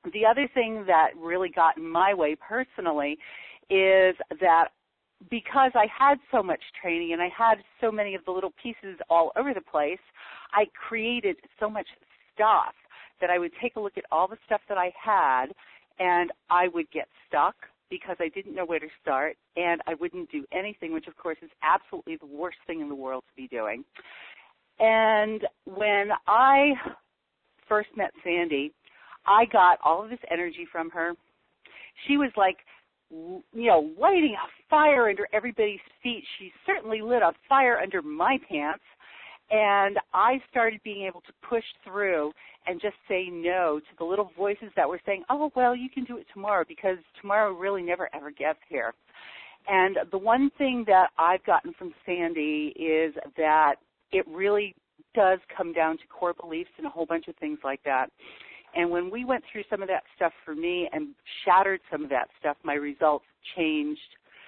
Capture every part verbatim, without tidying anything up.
The other thing that really got in my way personally is that because I had so much training and I had so many of the little pieces all over the place, I created so much stuff that I would take a look at all the stuff that I had, and I would get stuck because I didn't know where to start, and I wouldn't do anything, which, of course, is absolutely the worst thing in the world to be doing. And when I first met Sandy, I got all of this energy from her. She was like, you know, lighting a fire under everybody's feet. She certainly lit a fire under my pants. And I started being able to push through and just say no to the little voices that were saying, oh, well, you can do it tomorrow, because tomorrow really never, ever gets here. And the one thing that I've gotten from Sandy is that it really does come down to core beliefs and a whole bunch of things like that. And when we went through some of that stuff for me and shattered some of that stuff, my results changed,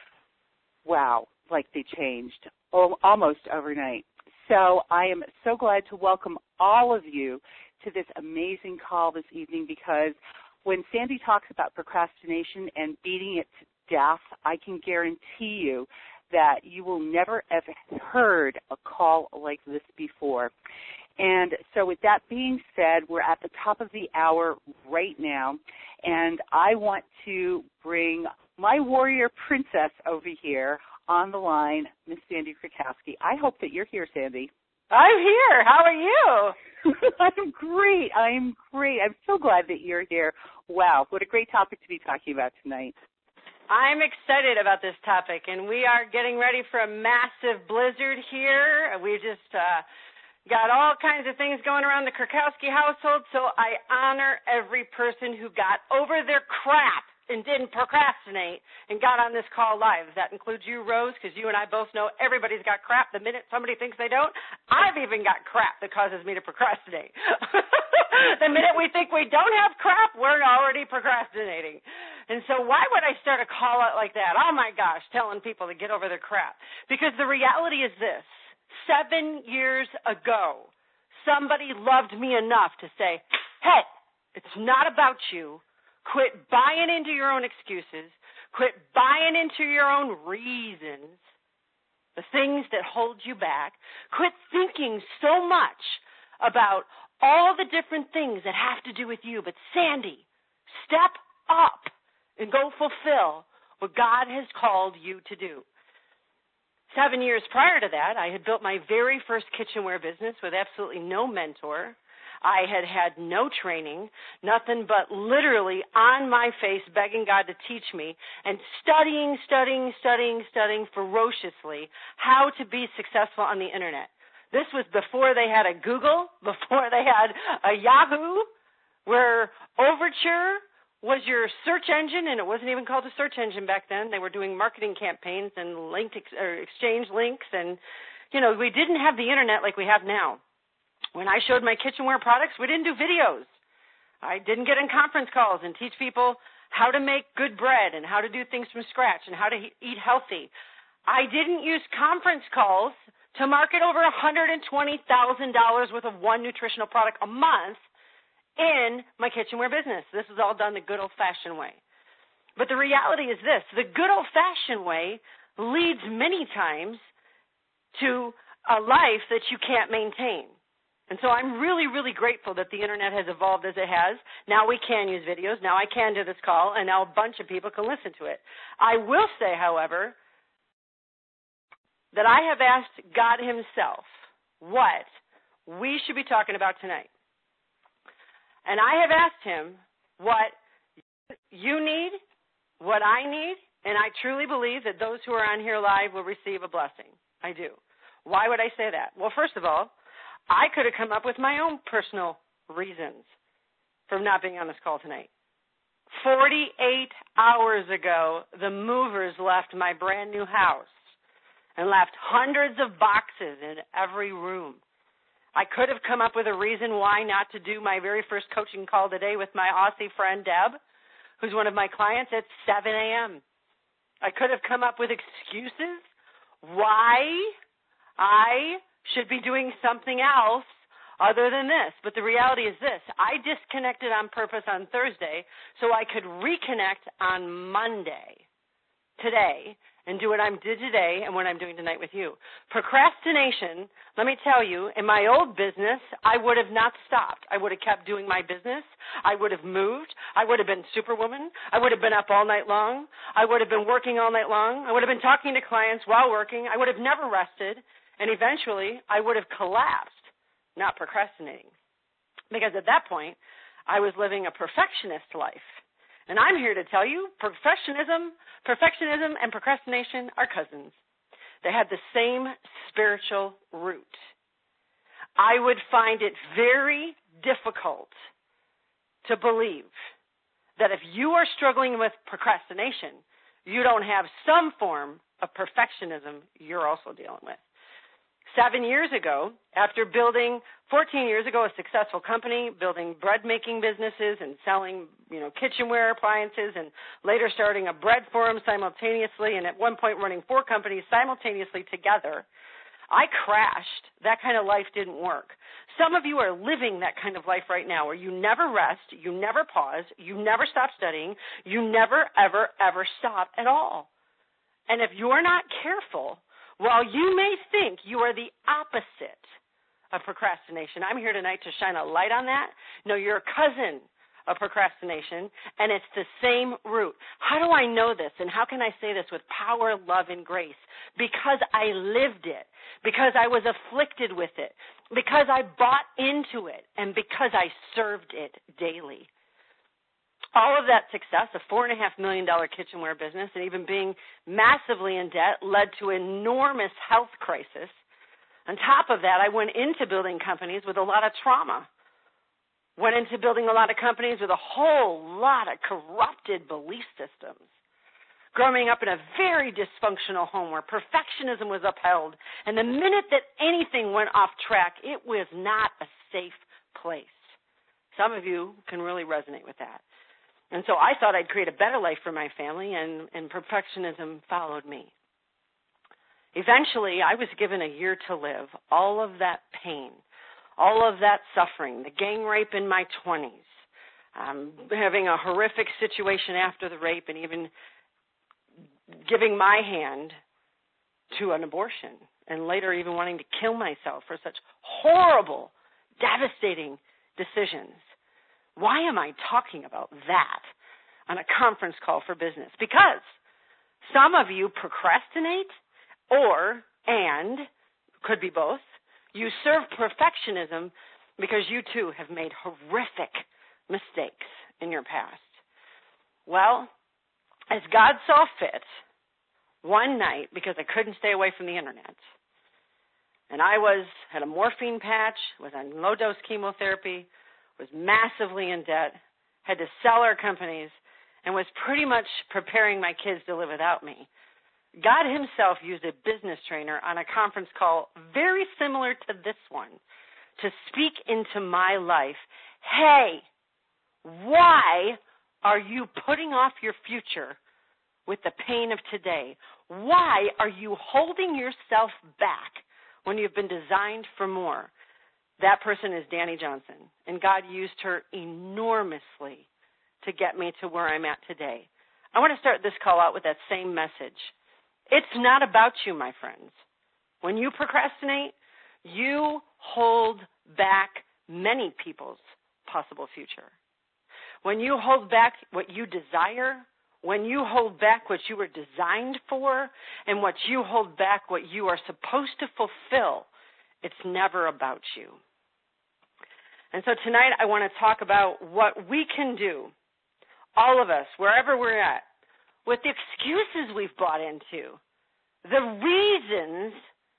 wow, like they changed almost overnight. So I am so glad to welcome all of you to this amazing call this evening, because when Sandy talks about procrastination and beating it to death, I can guarantee you that you will never have heard a call like this before. And so with that being said, we're at the top of the hour right now, and I want to bring my warrior princess over here on the line, Miss Sandy Krakowski. I hope that you're here, Sandy. I'm here. How are you? I'm great. I'm great. I'm so glad that you're here. Wow, what a great topic to be talking about tonight. I'm excited about this topic, and we are getting ready for a massive blizzard here. We just uh, got all kinds of things going around the Krakowski household, so I honor every person who got over their crap and didn't procrastinate and got on this call live. That includes you, Rose, because you and I both know everybody's got crap the minute somebody thinks they don't. I've even got crap that causes me to procrastinate. The minute we think we don't have crap, we're already procrastinating. And so why would I start a call out like that? Oh, my gosh, telling people to get over their crap. Because the reality is this. Seven years ago, somebody loved me enough to say, hey, it's not about you. Quit buying into your own excuses. Quit buying into your own reasons, the things that hold you back. Quit thinking so much about all the different things that have to do with you. But Sandy, step up and go fulfill what God has called you to do. Seven years prior to that, I had built my very first kitchenware business with absolutely no mentor. I had had no training, nothing but literally on my face begging God to teach me and studying, studying, studying, studying ferociously how to be successful on the internet. This was before they had a Google, before they had a Yahoo, where Overture was your search engine, and it wasn't even called a search engine back then. They were doing marketing campaigns and linked ex- or exchange links, and, you know, we didn't have the internet like we have now. When I showed my kitchenware products, we didn't do videos. I didn't get in conference calls and teach people how to make good bread and how to do things from scratch and how to he- eat healthy. I didn't use conference calls to market over one hundred twenty thousand dollars worth of one nutritional product a month in my kitchenware business. This is all done the good old-fashioned way. But the reality is this. The good old-fashioned way leads many times to a life that you can't maintain. And so I'm really, really grateful that the internet has evolved as it has. Now we can use videos. Now I can do this call, and now a bunch of people can listen to it. I will say, however, that I have asked God himself what we should be talking about tonight. And I have asked him what you need, what I need, and I truly believe that those who are on here live will receive a blessing. I do. Why would I say that? Well, first of all, I could have come up with my own personal reasons for not being on this call tonight. forty-eight hours ago, the movers left my brand new house and left hundreds of boxes in every room. I could have come up with a reason why not to do my very first coaching call today with my Aussie friend, Deb, who's one of my clients, at seven a.m. I could have come up with excuses why I should be doing something else other than this. But the reality is this. I disconnected on purpose on Thursday so I could reconnect on Monday, today, and do what I did today and what I'm doing tonight with you. Procrastination, let me tell you, in my old business, I would have not stopped. I would have kept doing my business. I would have moved. I would have been superwoman. I would have been up all night long. I would have been working all night long. I would have been talking to clients while working. I would have never rested. And eventually, I would have collapsed, not procrastinating. Because at that point, I was living a perfectionist life. And I'm here to tell you, perfectionism, perfectionism and procrastination are cousins. They had the same spiritual root. I would find it very difficult to believe that if you are struggling with procrastination, you don't have some form of perfectionism you're also dealing with. Seven years ago, after building, fourteen years ago, a successful company, building bread-making businesses and selling, you know, kitchenware appliances, and later starting a bread forum simultaneously, and at one point running four companies simultaneously together, I crashed. That kind of life didn't work. Some of you are living that kind of life right now where you never rest, you never pause, you never stop studying, you never, ever, ever stop at all. And if you're not careful, while you may think you are the opposite of procrastination, I'm here tonight to shine a light on that. No, you're a cousin of procrastination, and it's the same root. How do I know this, and how can I say this with power, love, and grace? Because I lived it, because I was afflicted with it, because I bought into it, and because I served it daily. All of that success, a four point five million dollars kitchenware business, and even being massively in debt, led to enormous health crisis. On top of that, I went into building companies with a lot of trauma. Went into building a lot of companies with a whole lot of corrupted belief systems. Growing up in a very dysfunctional home where perfectionism was upheld, and the minute that anything went off track, it was not a safe place. Some of you can really resonate with that. And so I thought I'd create a better life for my family, and, and perfectionism followed me. Eventually, I was given a year to live. All of that pain, all of that suffering, the gang rape in my twenties, um, having a horrific situation after the rape, and even giving my hand to an abortion, and later even wanting to kill myself for such horrible, devastating decisions. Why am I talking about that on a conference call for business? Because some of you procrastinate, or, and, could be both, you serve perfectionism because you too have made horrific mistakes in your past. Well, as God saw fit, one night, because I couldn't stay away from the internet, and I was had a morphine patch, was on low-dose chemotherapy, was massively in debt, had to sell our companies, and was pretty much preparing my kids to live without me. God himself used a business trainer on a conference call very similar to this one to speak into my life. Hey, why are you putting off your future with the pain of today? Why are you holding yourself back when you've been designed for more? That person is Danny Johnson, and God used her enormously to get me to where I'm at today. I want to start this call out with that same message. It's not about you, my friends. When you procrastinate, you hold back many people's possible future. When you hold back what you desire, when you hold back what you were designed for, and what you hold back what you are supposed to fulfill, it's never about you. And so tonight I want to talk about what we can do, all of us, wherever we're at, with the excuses we've bought into, the reasons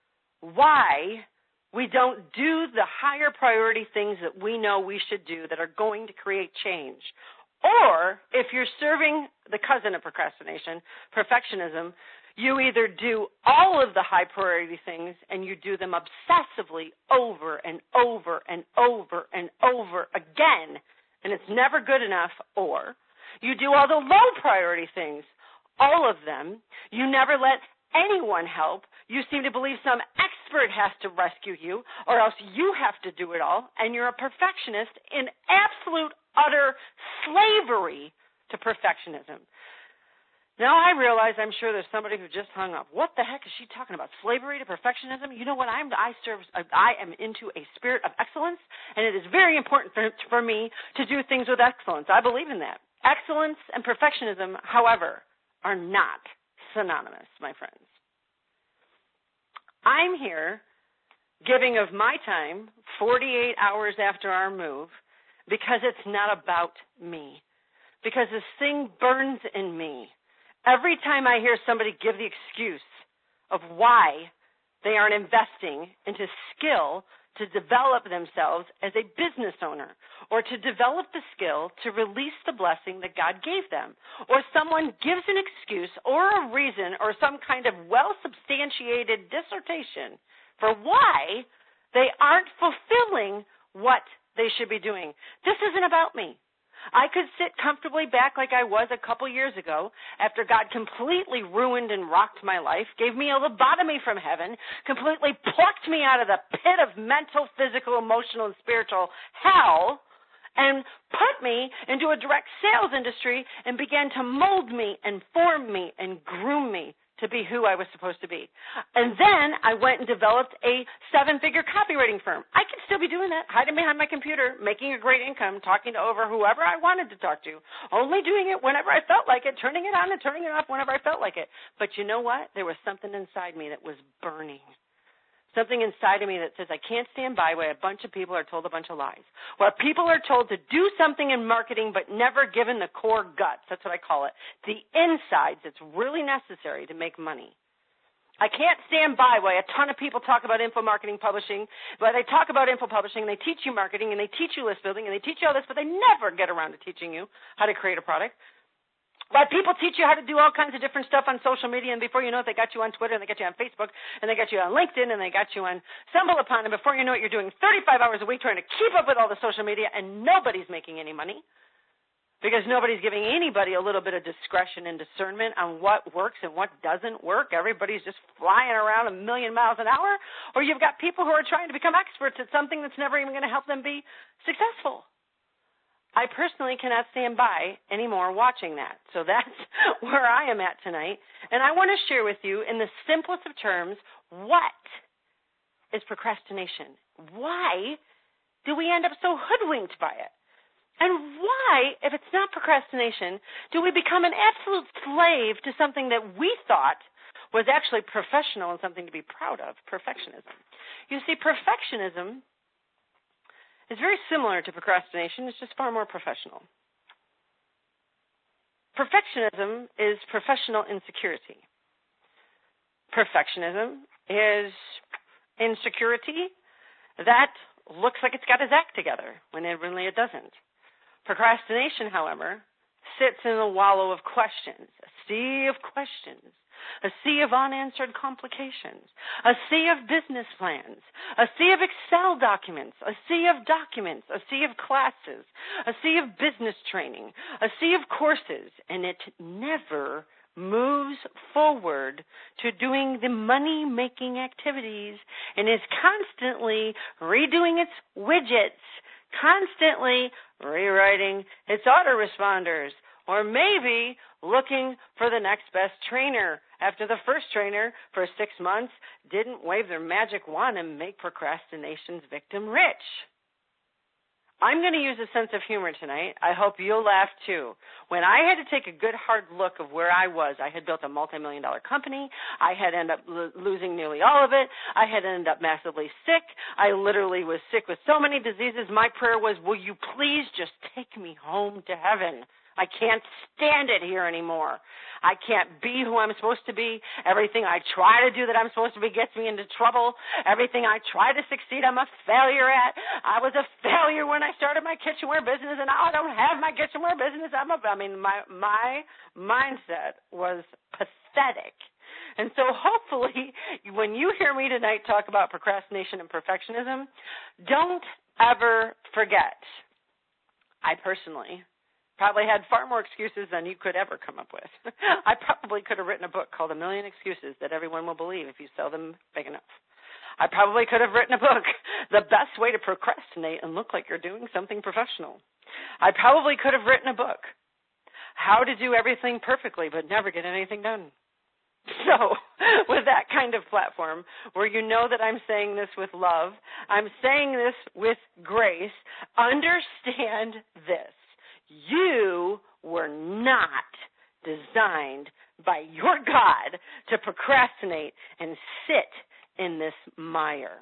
why we don't do the higher priority things that we know we should do that are going to create change. Or if you're serving the cousin of procrastination, perfectionism, you either do all of the high priority things and you do them obsessively over and over and over and over again, and it's never good enough, or you do all the low priority things, all of them, you never let anyone help. You seem to believe some expert has to rescue you, or else you have to do it all, and you're a perfectionist in absolute, utter slavery to perfectionism. Now I realize I'm sure there's somebody who just hung up. What the heck is she talking about? Slavery to perfectionism? You know what? I'm I serve I am into a spirit of excellence, and it is very important for, for me to do things with excellence. I believe in that. Excellence and perfectionism, however, are not synonymous, my friends. I'm here giving of my time forty-eight hours after our move because it's not about me, because this thing burns in me. Every time I hear somebody give the excuse of why they aren't investing into skill to develop themselves as a business owner, or to develop the skill to release the blessing that God gave them, or someone gives an excuse or a reason or some kind of well-substantiated dissertation for why they aren't fulfilling what they should be doing. This isn't about me. I could sit comfortably back like I was a couple years ago after God completely ruined and rocked my life, gave me a lobotomy from heaven, completely plucked me out of the pit of mental, physical, emotional, and spiritual hell, and put me into a direct sales industry and began to mold me and form me and groom me to be who I was supposed to be. And then I went and developed a seven-figure copywriting firm. I could still be doing that, hiding behind my computer, making a great income, talking to over whoever I wanted to talk to, only doing it whenever I felt like it, turning it on and turning it off whenever I felt like it. But you know what? There was something inside me that was burning. Something inside of me that says I can't stand by where a bunch of people are told a bunch of lies. Where people are told to do something in marketing but never given the core guts. That's what I call it. The insides that's really necessary to make money. I can't stand by why a ton of people talk about info marketing publishing, but they talk about info publishing, and they teach you marketing, and they teach you list building, and they teach you all this, but they never get around to teaching you how to create a product. Why people teach you how to do all kinds of different stuff on social media, and before you know it, they got you on Twitter, and they got you on Facebook, and they got you on LinkedIn, and they got you on StumbleUpon, and before you know it, you're doing thirty-five hours a week trying to keep up with all the social media, and nobody's making any money because nobody's giving anybody a little bit of discretion and discernment on what works and what doesn't work. Everybody's just flying around a million miles an hour, or you've got people who are trying to become experts at something that's never even going to help them be successful. I personally cannot stand by anymore watching that. So that's where I am at tonight. And I want to share with you in the simplest of terms, what is procrastination? Why do we end up so hoodwinked by it? And why, if it's not procrastination, do we become an absolute slave to something that we thought was actually professional and something to be proud of, perfectionism? You see, perfectionism is very similar to procrastination. It's just far more professional. Perfectionism is professional insecurity. Perfectionism is insecurity that looks like it's got its act together when it really it doesn't. Procrastination, however, sits in a wallow of questions, a sea of questions, a sea of unanswered complications, a sea of business plans, a sea of Excel documents, a sea of documents, a sea of classes, a sea of business training, a sea of courses, and it never moves forward to doing the money-making activities and is constantly redoing its widgets, constantly rewriting its autoresponders, or maybe looking for the next best trainer after the first trainer for six months didn't wave their magic wand and make procrastination's victim rich. I'm going to use a sense of humor tonight. I hope you'll laugh too. When I had to take a good hard look of where I was, I had built a multi-million dollar company. I had ended up lo- losing nearly all of it. I had ended up massively sick. I literally was sick with so many diseases. My prayer was, will you please just take me home to heaven? I can't stand it here anymore. I can't be who I'm supposed to be. Everything I try to do that I'm supposed to be gets me into trouble. Everything I try to succeed, I'm a failure at. I was a failure when I started my kitchenware business, and now I don't have my kitchenware business. I'm a, I mean, my my mindset was pathetic. And so hopefully when you hear me tonight talk about procrastination and perfectionism, don't ever forget, I personally Probably had far more excuses than you could ever come up with. I probably could have written a book called A Million Excuses That Everyone Will Believe If You Sell Them Big Enough. I probably could have written a book, The Best Way to Procrastinate and Look Like You're Doing Something Professional. I probably could have written a book, How to Do Everything Perfectly But Never Get Anything Done. So, with that kind of platform, where you know that I'm saying this with love, I'm saying this with grace, understand this. You were not designed by your God to procrastinate and sit in this mire.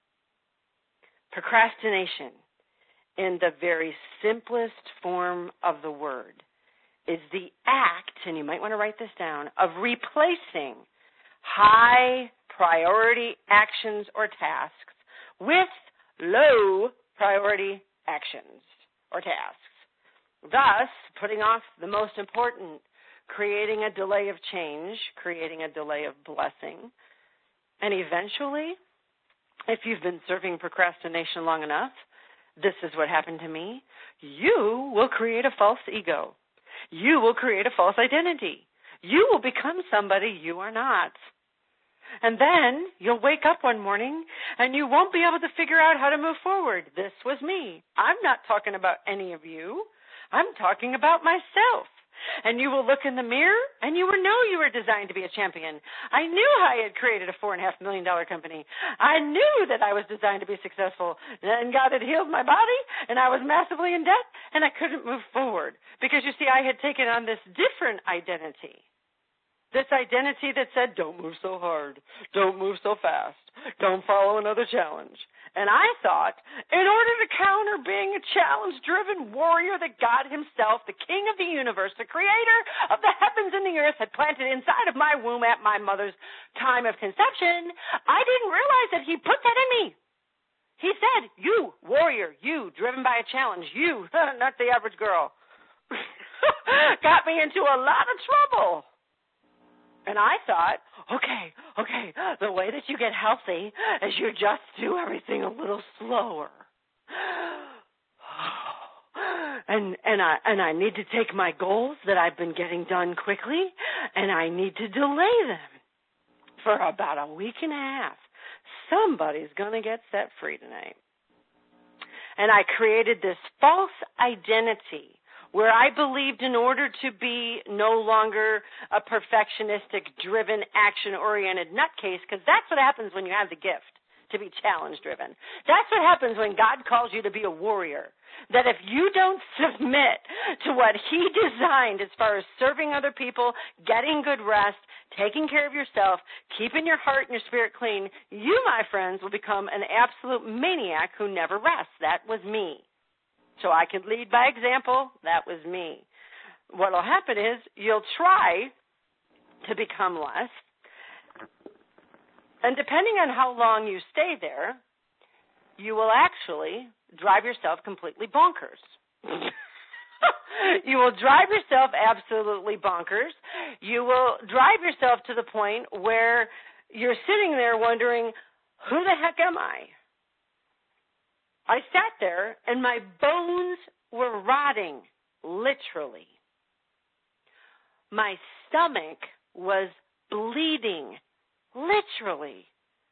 Procrastination, in the very simplest form of the word, is the act, and you might want to write this down, of replacing high priority actions or tasks with low priority actions or tasks. Thus, putting off the most important, creating a delay of change, creating a delay of blessing. And eventually, if you've been serving procrastination long enough, this is what happened to me, you will create a false ego. You will create a false identity. You will become somebody you are not. And then you'll wake up one morning and you won't be able to figure out how to move forward. This was me. I'm not talking about any of you. I'm talking about myself. And you will look in the mirror and you will know you were designed to be a champion. I knew I had created a four and a half million dollar company. I knew that I was designed to be successful. And God had healed my body and I was massively in debt and I couldn't move forward. Because you see, I had taken on this different identity. This identity that said, don't move so hard. Don't move so fast. Don't follow another challenge. And I thought, in order to counter being a challenge-driven warrior that God himself, the king of the universe, the creator of the heavens and the earth, had planted inside of my womb at my mother's time of conception, I didn't realize that he put that in me. He said, you, warrior, you, driven by a challenge, you, not the average girl, got me into a lot of trouble. And I thought, okay, okay, the way that you get healthy is you just do everything a little slower. And and I and I need to take my goals that I've been getting done quickly, and I need to delay them for about a week and a half. Somebody's going to get set free tonight. And I created this false identity where I believed in order to be no longer a perfectionistic, driven, action-oriented nutcase, because that's what happens when you have the gift to be challenge-driven. That's what happens when God calls you to be a warrior. That if you don't submit to what he designed as far as serving other people, getting good rest, taking care of yourself, keeping your heart and your spirit clean, you, my friends, will become an absolute maniac who never rests. That was me. So I could lead by example. That was me. What will happen is you'll try to become less. And depending on how long you stay there, you will actually drive yourself completely bonkers. You will drive yourself absolutely bonkers. You will drive yourself to the point where you're sitting there wondering, who the heck am I? I sat there and my bones were rotting, literally. My stomach was bleeding, literally.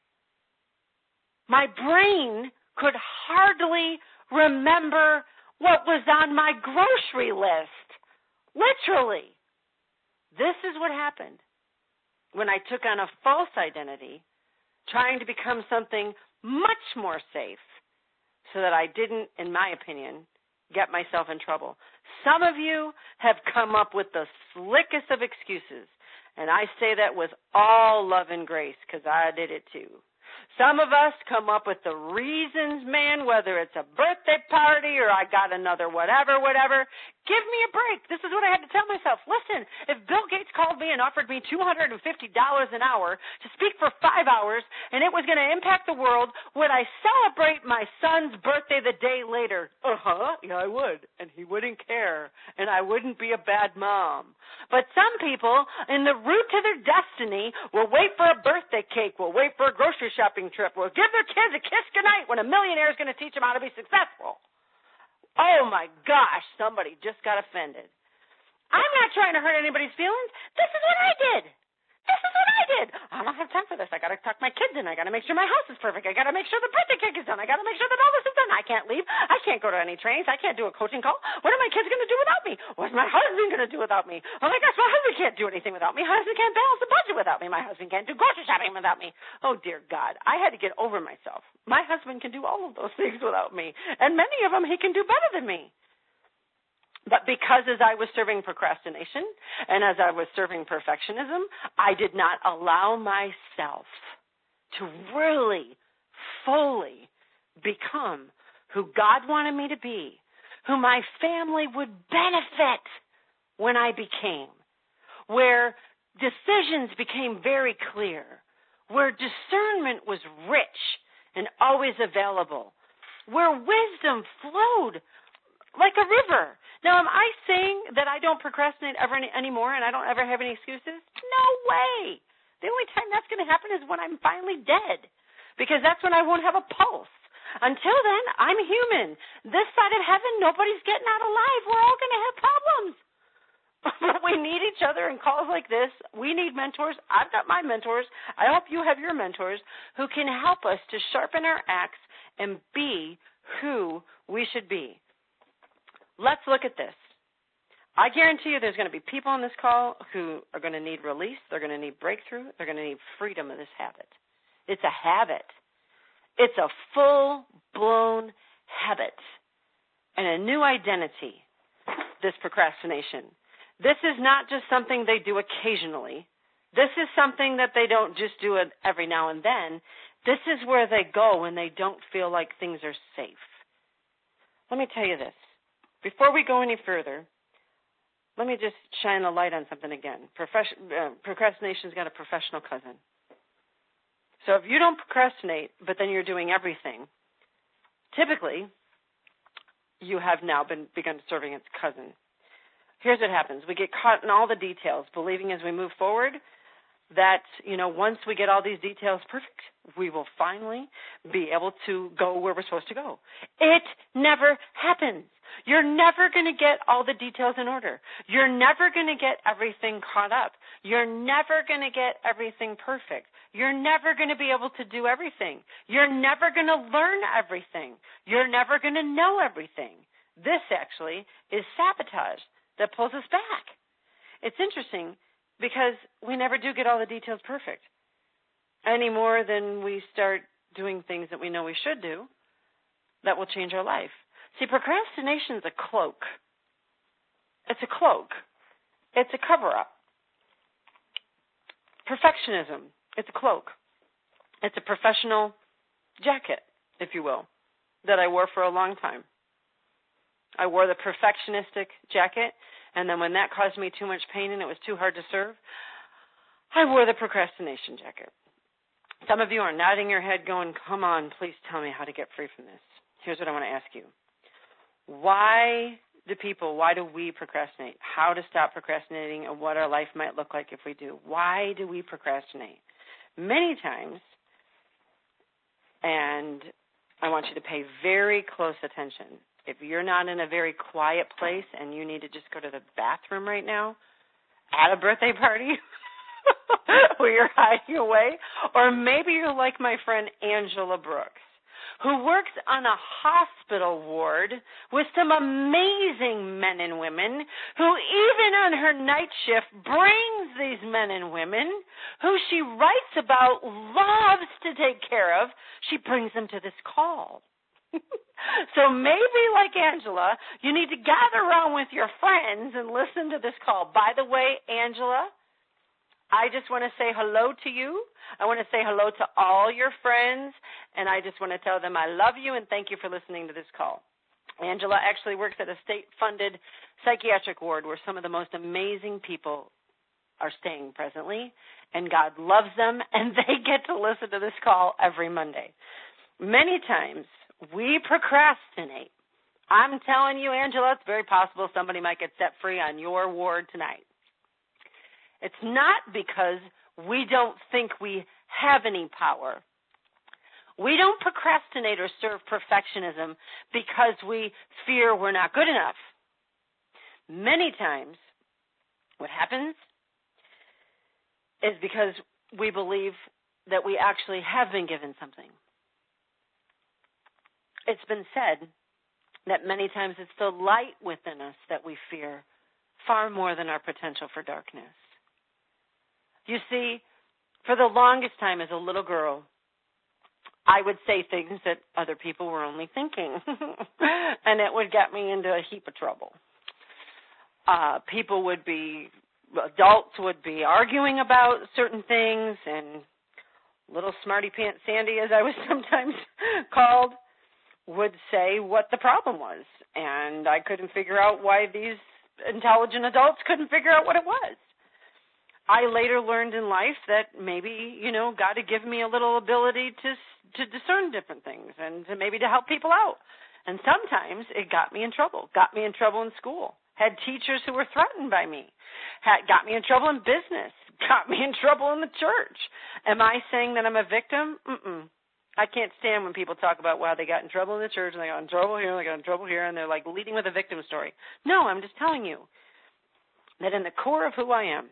My brain could hardly remember what was on my grocery list, literally. This is what happened when I took on a false identity, trying to become something much more safe, so that I didn't, in my opinion, get myself in trouble. Some of you have come up with the slickest of excuses, and I say that with all love and grace because I did it too. Some of us come up with the reasons, man, whether it's a birthday party or I got another whatever, whatever. Give me a break. This is what I had to tell myself. Listen, if Bill Gates called me and offered me two hundred fifty dollars an hour to speak for five hours and it was going to impact the world, would I celebrate my son's birthday the day later? Uh-huh, yeah, I would. And he wouldn't care. And I wouldn't be a bad mom. But some people, in the route to their destiny, will wait for a birthday cake, will wait for a grocery shopping trip, will give their kids a kiss goodnight when a millionaire is going to teach them how to be successful. Oh, my gosh, somebody just got offended. I'm not trying to hurt anybody's feelings. This is what I did. This is what I did. I don't have time for this. I got to tuck my kids in. I got to make sure my house is perfect. I got to make sure the birthday cake is done. I got to make sure that all this is done. I can't leave. I can't go to any trainings. I can't do a coaching call. What are my kids going to do without me? What's my husband going to do without me? Oh, my gosh, my husband can't do anything without me. My husband can't balance the budget without me. My husband can't do grocery shopping without me. Oh, dear God. I had to get over myself. My husband can do all of those things without me. And many of them he can do better than me. But because as I was serving procrastination and as I was serving perfectionism, I did not allow myself to really, fully become who God wanted me to be, who my family would benefit when I became, where decisions became very clear, where discernment was rich and always available, where wisdom flowed like a river. Now, am I saying that I don't procrastinate ever any, anymore and I don't ever have any excuses? No way. The only time that's going to happen is when I'm finally dead, because that's when I won't have a pulse. Until then, I'm human. This side of heaven, nobody's getting out alive. We're all going to have problems. But we need each other in calls like this. We need mentors. I've got my mentors. I hope you have your mentors who can help us to sharpen our axe and be who we should be. Let's look at this. I guarantee you there's going to be people on this call who are going to need release. They're going to need breakthrough. They're going to need freedom of this habit. It's a habit. It's a full-blown habit and a new identity, this procrastination. This is not just something they do occasionally. This is something that they don't just do it every now and then. This is where they go when they don't feel like things are safe. Let me tell you this. Before we go any further, let me just shine a light on something again. Profes- uh, procrastination's got a professional cousin. So if you don't procrastinate, but then you're doing everything, typically you have now been begun serving its cousin. Here's what happens. We get caught in all the details, believing as we move forward that, you know, once we get all these details perfect, we will finally be able to go where we're supposed to go. It never happens. You're never going to get all the details in order. You're never going to get everything caught up. You're never going to get everything perfect. You're never going to be able to do everything. You're never going to learn everything. You're never going to know everything. This actually is sabotage that pulls us back. It's interesting because we never do get all the details perfect any more than we start doing things that we know we should do that will change our life. See, procrastination is a cloak. It's a cloak. It's a cover-up. Perfectionism, it's a cloak. It's a professional jacket, if you will, that I wore for a long time. I wore the perfectionistic jacket, and then when that caused me too much pain and it was too hard to serve, I wore the procrastination jacket. Some of you are nodding your head going, come on, please tell me how to get free from this. Here's what I want to ask you. Why do people, why do we procrastinate? How to stop procrastinating and what our life might look like if we do. Why do we procrastinate? Many times, and I want you to pay very close attention. If you're not in a very quiet place and you need to just go to the bathroom right now at a birthday party where you're hiding away, or maybe you're like my friend Angela Brooks, who works on a hospital ward with some amazing men and women, who even on her night shift brings these men and women, who she writes about, loves to take care of. She brings them to this call. So maybe like Angela, you need to gather around with your friends and listen to this call. By the way, Angela, I just want to say hello to you. I want to say hello to all your friends, and I just want to tell them I love you and thank you for listening to this call. Angela actually works at a state-funded psychiatric ward where some of the most amazing people are staying presently, and God loves them, and they get to listen to this call every Monday. Many times we procrastinate. I'm telling you, Angela, it's very possible somebody might get set free on your ward tonight. It's not because we don't think we have any power. We don't procrastinate or serve perfectionism because we fear we're not good enough. Many times, what happens is because we believe that we actually have been given something. It's been said that many times it's the light within us that we fear far more than our potential for darkness. You see, for the longest time as a little girl, I would say things that other people were only thinking, and it would get me into a heap of trouble. Uh, people would be, adults would be arguing about certain things, and little smarty pants Sandy, as I was sometimes called, would say what the problem was, and I couldn't figure out why these intelligent adults couldn't figure out what it was. I later learned in life that maybe, you know, God had given me a little ability to to discern different things and to maybe to help people out. And sometimes it got me in trouble, got me in trouble in school, had teachers who were threatened by me, had, got me in trouble in business, got me in trouble in the church. Am I saying that I'm a victim? Mm-mm. I can't stand when people talk about, wow, they got in trouble in the church and they got in trouble here and they got in trouble here, and they're like leading with a victim story. No, I'm just telling you that in the core of who I am,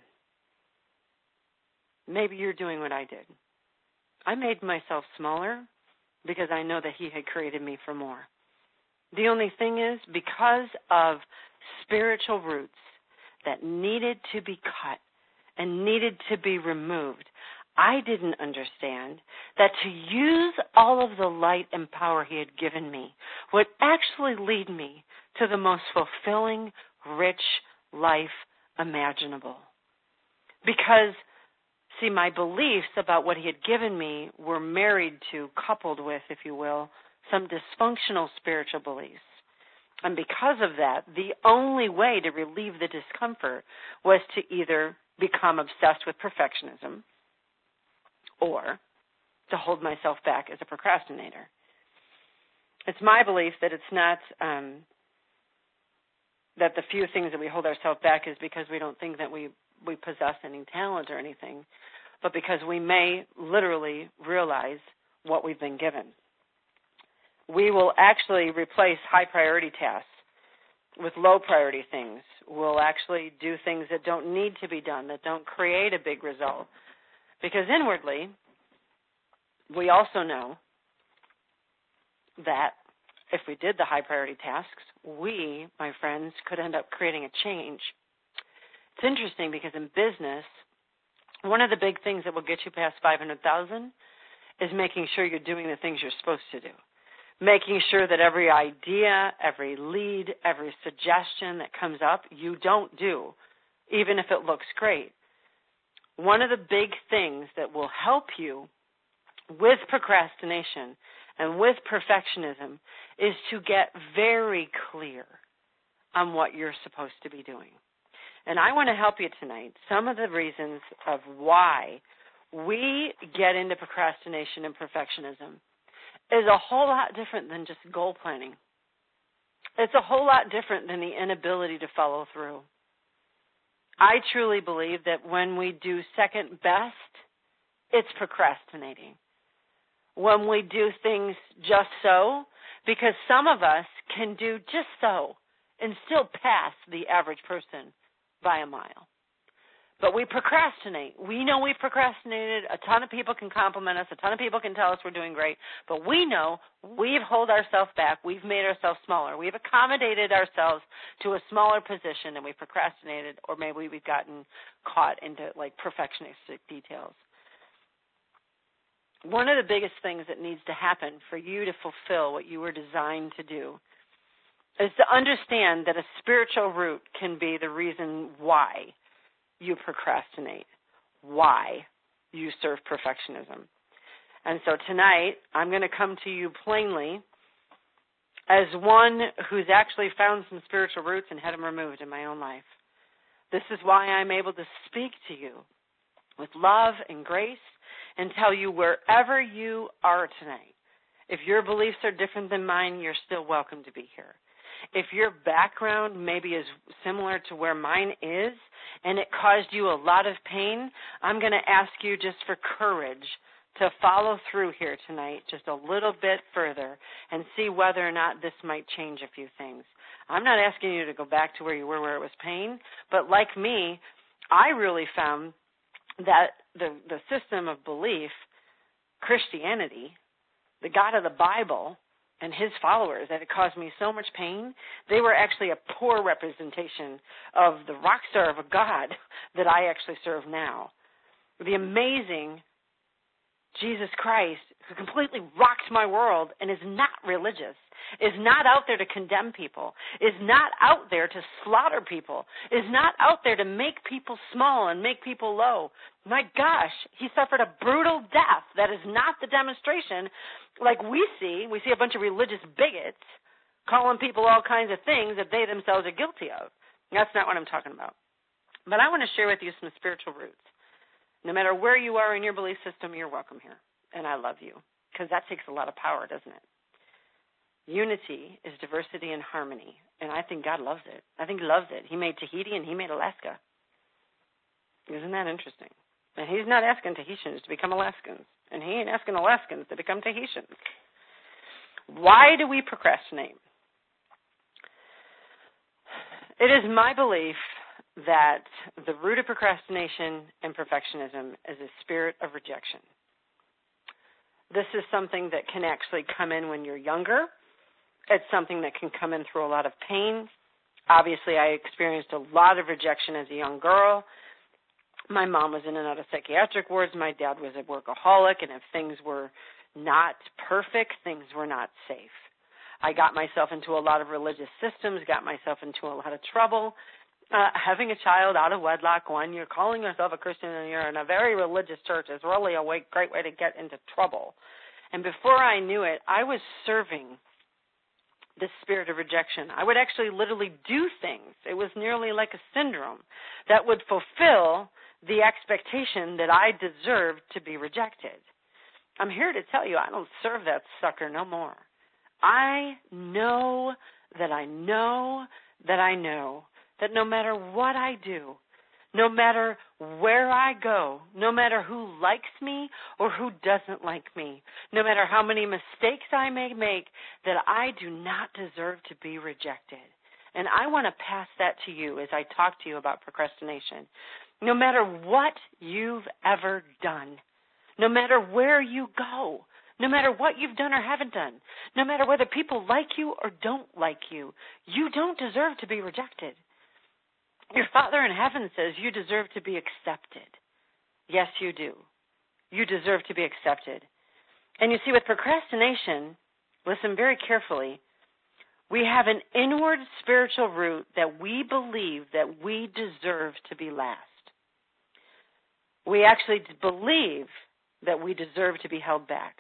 maybe you're doing what I did. I made myself smaller because I know that he had created me for more. The only thing is, because of spiritual roots that needed to be cut and needed to be removed, I didn't understand that to use all of the light and power he had given me would actually lead me to the most fulfilling, rich life imaginable. Because see, my beliefs about what he had given me were married to, coupled with, if you will, some dysfunctional spiritual beliefs. And because of that, the only way to relieve the discomfort was to either become obsessed with perfectionism or to hold myself back as a procrastinator. It's my belief that it's not um, that the few things that we hold ourselves back is because we don't think that we we possess any talent or anything, but because we may literally realize what we've been given. We will actually replace high priority tasks with low priority things. We'll actually do things that don't need to be done, that don't create a big result. Because inwardly, we also know that if we did the high priority tasks, we, my friends, could end up creating a change. It's interesting because in business, one of the big things that will get you past five hundred thousand is making sure you're doing the things you're supposed to do. Making sure that every idea, every lead, every suggestion that comes up, you don't do, even if it looks great. One of the big things that will help you with procrastination and with perfectionism is to get very clear on what you're supposed to be doing. And I want to help you tonight. Some of the reasons of why we get into procrastination and perfectionism is a whole lot different than just goal planning. It's a whole lot different than the inability to follow through. I truly believe that when we do second best, it's procrastinating. When we do things just so, because some of us can do just so and still pass the average person by a mile. But we procrastinate. We know we've procrastinated. A ton of people can compliment us. A ton of people can tell us we're doing great. But we know we've held ourselves back. We've made ourselves smaller. We've accommodated ourselves to a smaller position, and we've procrastinated, or maybe we've gotten caught into like perfectionistic details. One of the biggest things that needs to happen for you to fulfill what you were designed to do is to understand that a spiritual root can be the reason why you procrastinate, why you serve perfectionism. And so tonight, I'm going to come to you plainly as one who's actually found some spiritual roots and had them removed in my own life. This is why I'm able to speak to you with love and grace and tell you wherever you are tonight. If your beliefs are different than mine, you're still welcome to be here. If your background maybe is similar to where mine is and it caused you a lot of pain, I'm going to ask you just for courage to follow through here tonight just a little bit further and see whether or not this might change a few things. I'm not asking you to go back to where you were where it was pain, but like me, I really found that the, the system of belief, Christianity, the God of the Bible, and his followers, that it caused me so much pain, they were actually a poor representation of the rock star of a God that I actually serve now. The amazing Jesus Christ, who completely rocked my world and is not religious, is not out there to condemn people, is not out there to slaughter people, is not out there to make people small and make people low. My gosh, he suffered a brutal death. That is not the demonstration like we see. We see a bunch of religious bigots calling people all kinds of things that they themselves are guilty of. That's not what I'm talking about. But I want to share with you some spiritual roots. No matter where you are in your belief system, you're welcome here. And I love you, because that takes a lot of power, doesn't it? Unity is diversity and harmony, and I think God loves it. I think he loves it. He made Tahiti and he made Alaska. Isn't that interesting? And he's not asking Tahitians to become Alaskans, and he ain't asking Alaskans to become Tahitians. Why do we procrastinate? It is my belief that the root of procrastination and perfectionism is a spirit of rejection. This is something that can actually come in when you're younger. It's something that can come in through a lot of pain. Obviously, I experienced a lot of rejection as a young girl. My mom was in and out of psychiatric wards. My dad was a workaholic, and if things were not perfect, things were not safe. I got myself into a lot of religious systems, got myself into a lot of trouble. Uh, having a child out of wedlock, when you're calling yourself a Christian and you're in a very religious church, is really a way, great way to get into trouble. And before I knew it, I was serving this spirit of rejection. I would actually literally do things. It was nearly like a syndrome that would fulfill the expectation that I deserved to be rejected. I'm here to tell you I don't serve that sucker no more. I know that I know that I know that no matter what I do, no matter where I go, no matter who likes me or who doesn't like me, no matter how many mistakes I may make, that I do not deserve to be rejected. And I want to pass that to you as I talk to you about procrastination. No matter what you've ever done, no matter where you go, no matter what you've done or haven't done, no matter whether people like you or don't like you, you don't deserve to be rejected. Your Father in heaven says you deserve to be accepted. Yes, you do. You deserve to be accepted. And you see, with procrastination, listen very carefully, we have an inward spiritual root that we believe that we deserve to be last. We actually believe that we deserve to be held back.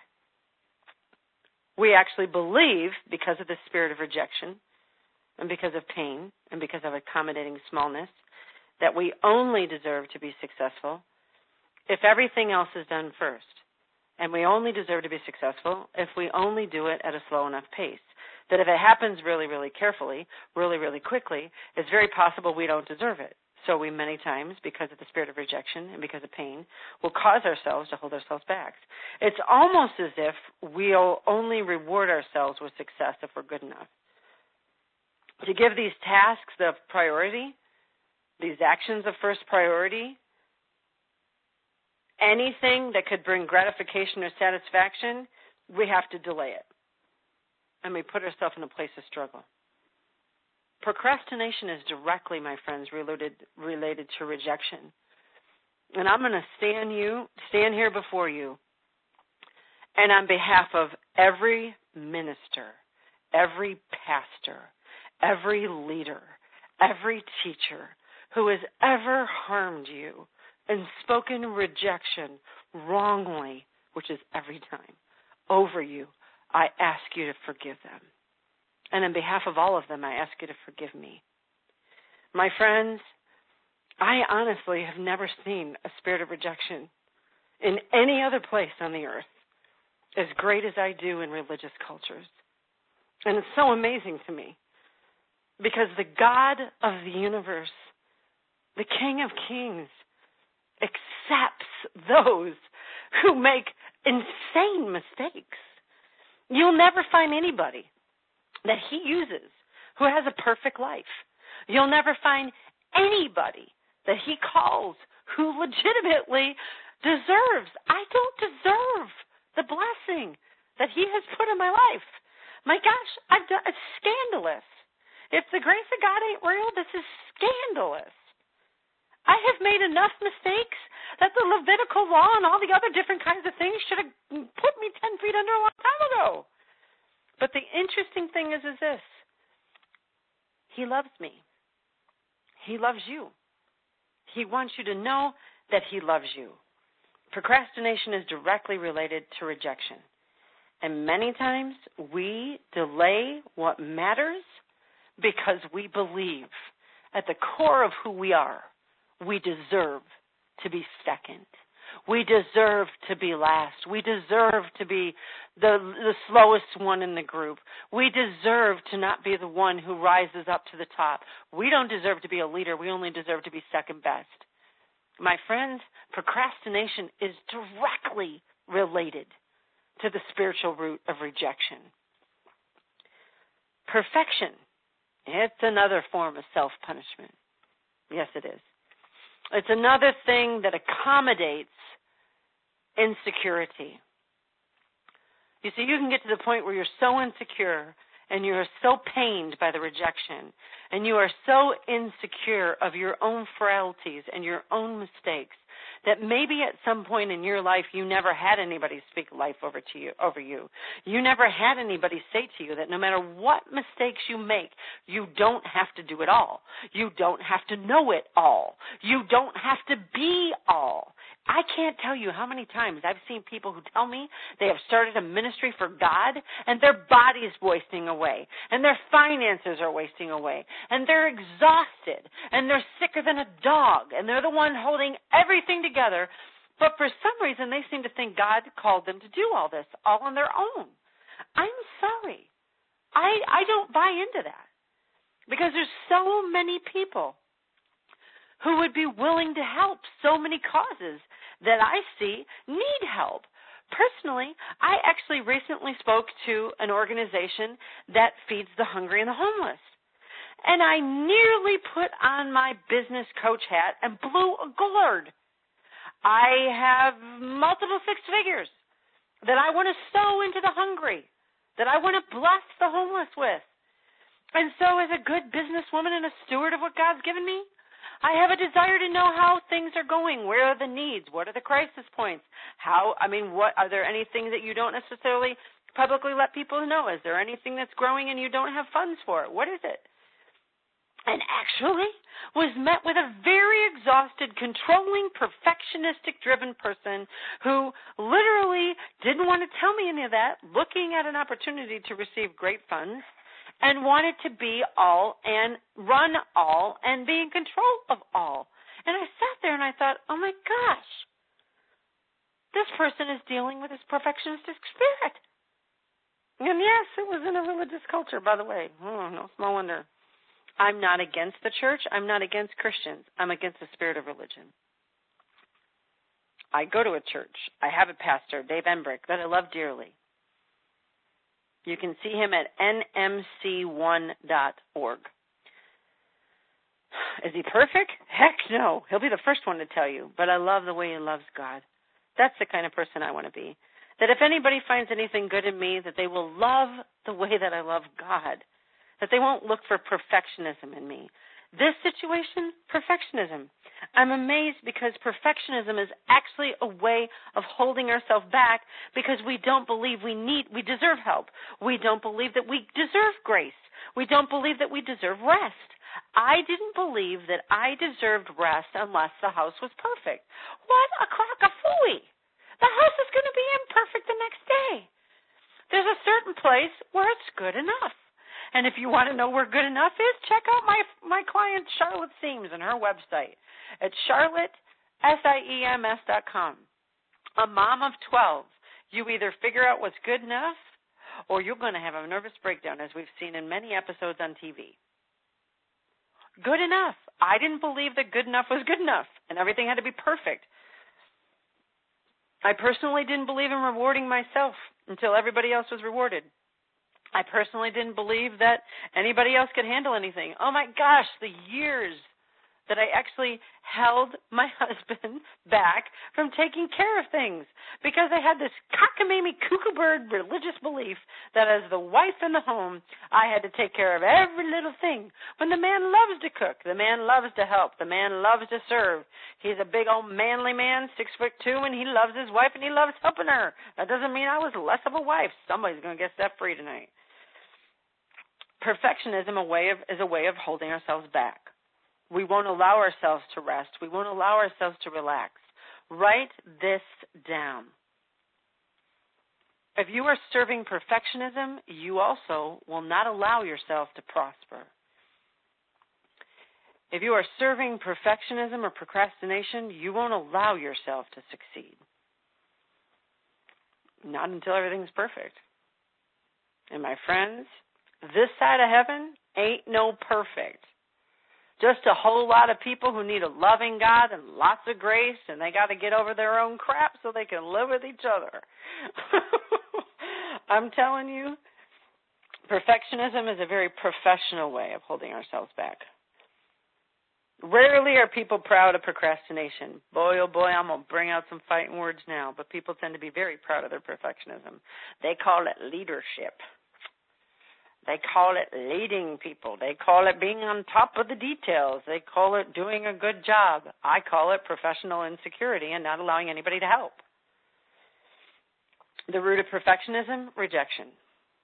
We actually believe, because of the spirit of rejection, and because of pain, and because of accommodating smallness, that we only deserve to be successful if everything else is done first. And we only deserve to be successful if we only do it at a slow enough pace. That if it happens really, really carefully, really, really quickly, it's very possible we don't deserve it. So we many times, because of the spirit of rejection and because of pain, will cause ourselves to hold ourselves back. It's almost as if we'll only reward ourselves with success if we're good enough. To give these tasks the priority, these actions of first priority, anything that could bring gratification or satisfaction, we have to delay it. And we put ourselves in a place of struggle. Procrastination is directly, my friends, related related to rejection. And I'm going to stand you, stand here before you, and on behalf of every minister, every pastor, every leader, every teacher who has ever harmed you and spoken rejection wrongly, which is every time, over you, I ask you to forgive them. And on behalf of all of them, I ask you to forgive me. My friends, I honestly have never seen a spirit of rejection in any other place on the earth as great as I do in religious cultures. And it's so amazing to me because the God of the universe, the King of Kings, accepts those who make insane mistakes. You'll never find anybody that he uses who has a perfect life. You'll never find anybody that he calls who legitimately deserves. I don't deserve the blessing that he has put in my life. My gosh, I've done, it's scandalous. If the grace of God ain't real, this is scandalous. I have made enough mistakes that the Levitical law and all the other different kinds of things should have put me ten feet under a long time ago. But the interesting thing is, is this. He loves me. He loves you. He wants you to know that he loves you. Procrastination is directly related to rejection. And many times we delay what matters because we believe at the core of who we are, we deserve to be second. We deserve to be last. We deserve to be the, the slowest one in the group. We deserve to not be the one who rises up to the top. We don't deserve to be a leader. We only deserve to be second best. My friends, procrastination is directly related to the spiritual root of rejection. Perfection, it's another form of self-punishment. Yes, it is. It's another thing that accommodates insecurity. You see, you can get to the point where you're so insecure and you are so pained by the rejection and you are so insecure of your own frailties and your own mistakes that maybe at some point in your life you never had anybody speak life over to you, over you. You never had anybody say to you that no matter what mistakes you make, you don't have to do it all. You don't have to know it all. You don't have to be all. I can't tell you how many times I've seen people who tell me they have started a ministry for God and their body's wasting away and their finances are wasting away and they're exhausted and they're sicker than a dog and they're the one holding everything together. But for some reason they seem to think God called them to do all this all on their own. I'm sorry. I, I don't buy into that because there's so many people who would be willing to help so many causes that I see need help. Personally, I actually recently spoke to an organization that feeds the hungry and the homeless. And I nearly put on my business coach hat and blew a gourd. I have multiple six figures that I want to sow into the hungry, that I want to bless the homeless with. And so as a good businesswoman and a steward of what God's given me, I have a desire to know how things are going. Where are the needs? What are the crisis points? How, I mean, what, are there anything that you don't necessarily publicly let people know? Is there anything that's growing and you don't have funds for it? What is it? And actually was met with a very exhausted, controlling, perfectionistic-driven person who literally didn't want to tell me any of that, looking at an opportunity to receive great funds, and wanted to be all and run all and be in control of all. And I sat there and I thought, oh my gosh, this person is dealing with this perfectionistic spirit. And yes, it was in a religious culture, by the way. Oh, no small wonder. I'm not against the church. I'm not against Christians. I'm against the spirit of religion. I go to a church. I have a pastor, Dave Embrick, that I love dearly. You can see him at N M C one dot org. Is he perfect? Heck no. He'll be the first one to tell you. But I love the way he loves God. That's the kind of person I want to be. That if anybody finds anything good in me, that they will love the way that I love God. That they won't look for perfectionism in me. This situation, perfectionism. I'm amazed because perfectionism is actually a way of holding ourselves back because we don't believe we need, we deserve help. We don't believe that we deserve grace. We don't believe that we deserve rest. I didn't believe that I deserved rest unless the house was perfect. What a crock of phooey. The house is going to be imperfect the next day. There's a certain place where it's good enough. And if you want to know where good enough is, check out my my client Charlotte Seams and her website at charlotte seams dot com. A mom of twelve, you either figure out what's good enough or you're going to have a nervous breakdown, as we've seen in many episodes on T V. Good enough. I didn't believe that good enough was good enough and everything had to be perfect. I personally didn't believe in rewarding myself until everybody else was rewarded. I personally didn't believe that anybody else could handle anything. Oh my gosh, the years that I actually held my husband back from taking care of things because I had this cockamamie cuckoo bird religious belief that as the wife in the home, I had to take care of every little thing. When the man loves to cook, the man loves to help, the man loves to serve. He's a big old manly man, six foot two, and he loves his wife and he loves helping her. That doesn't mean I was less of a wife. Somebody's going to get set free tonight. Perfectionism a way of, is a way of holding ourselves back. We won't allow ourselves to rest. We won't allow ourselves to relax. Write this down. If you are serving perfectionism, you also will not allow yourself to prosper. If you are serving perfectionism or procrastination, you won't allow yourself to succeed. Not until everything's perfect. And my friends, this side of heaven ain't no perfect. Just a whole lot of people who need a loving God and lots of grace, and they got to get over their own crap so they can live with each other. I'm telling you, perfectionism is a very professional way of holding ourselves back. Rarely are people proud of procrastination. Boy, oh boy, I'm going to bring out some fighting words now, but people tend to be very proud of their perfectionism. They call it leadership. They call it leading people. They call it being on top of the details. They call it doing a good job. I call it professional insecurity and not allowing anybody to help. The root of perfectionism, rejection.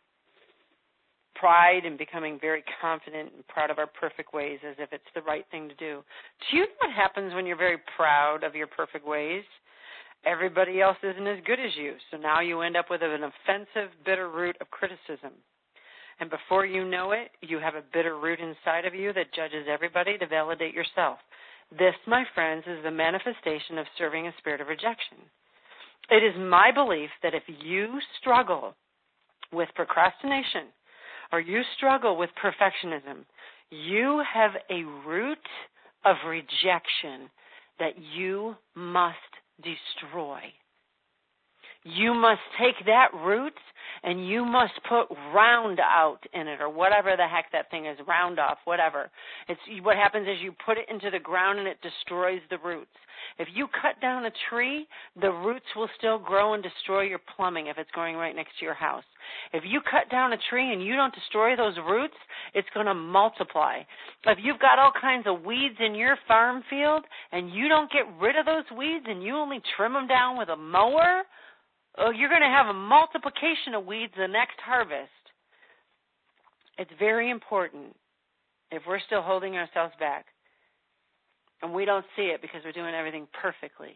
Pride and becoming very confident and proud of our perfect ways as if it's the right thing to do. Do you know what happens when you're very proud of your perfect ways? Everybody else isn't as good as you, so now you end up with an offensive, bitter root of criticism. And before you know it, you have a bitter root inside of you that judges everybody to validate yourself. This, my friends, is the manifestation of serving a spirit of rejection. It is my belief that if you struggle with procrastination or you struggle with perfectionism, you have a root of rejection that you must destroy. You must take that root and you must put round out in it, or whatever the heck that thing is, round off, whatever. It's what happens is you put it into the ground and it destroys the roots. If you cut down a tree, the roots will still grow and destroy your plumbing if it's growing right next to your house. If you cut down a tree and you don't destroy those roots, it's going to multiply. If you've got all kinds of weeds in your farm field and you don't get rid of those weeds and you only trim them down with a mower, oh, you're going to have a multiplication of weeds the next harvest. It's very important if we're still holding ourselves back and we don't see it because we're doing everything perfectly,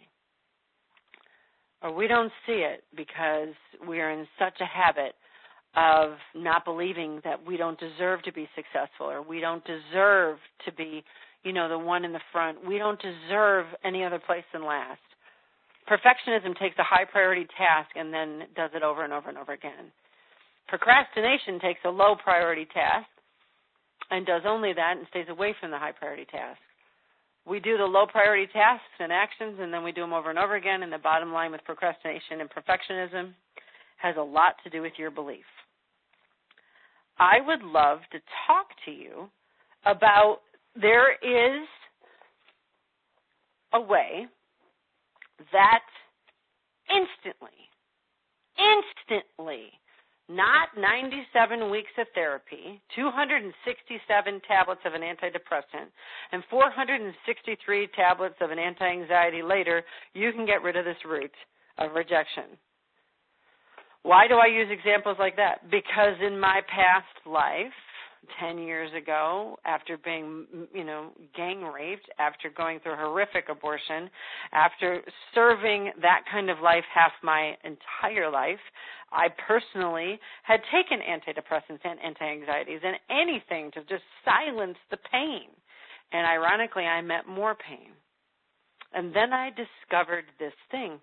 or we don't see it because we're in such a habit of not believing that we don't deserve to be successful, or we don't deserve to be, you know, the one in the front. We don't deserve any other place than last. Perfectionism takes a high-priority task and then does it over and over and over again. Procrastination takes a low-priority task and does only that and stays away from the high-priority task. We do the low-priority tasks and actions, and then we do them over and over again, and the bottom line with procrastination and perfectionism has a lot to do with your belief. I would love to talk to you about there is a way that instantly, instantly, not ninety-seven weeks of therapy, two hundred sixty-seven tablets of an antidepressant, and four hundred sixty-three tablets of an anti-anxiety later, you can get rid of this root of rejection. Why do I use examples like that? Because in my past life, ten years ago, after being, you know, gang raped, after going through a horrific abortion, after serving that kind of life half my entire life, I personally had taken antidepressants and anti-anxieties and anything to just silence the pain. And ironically, I met more pain. And then I discovered this thing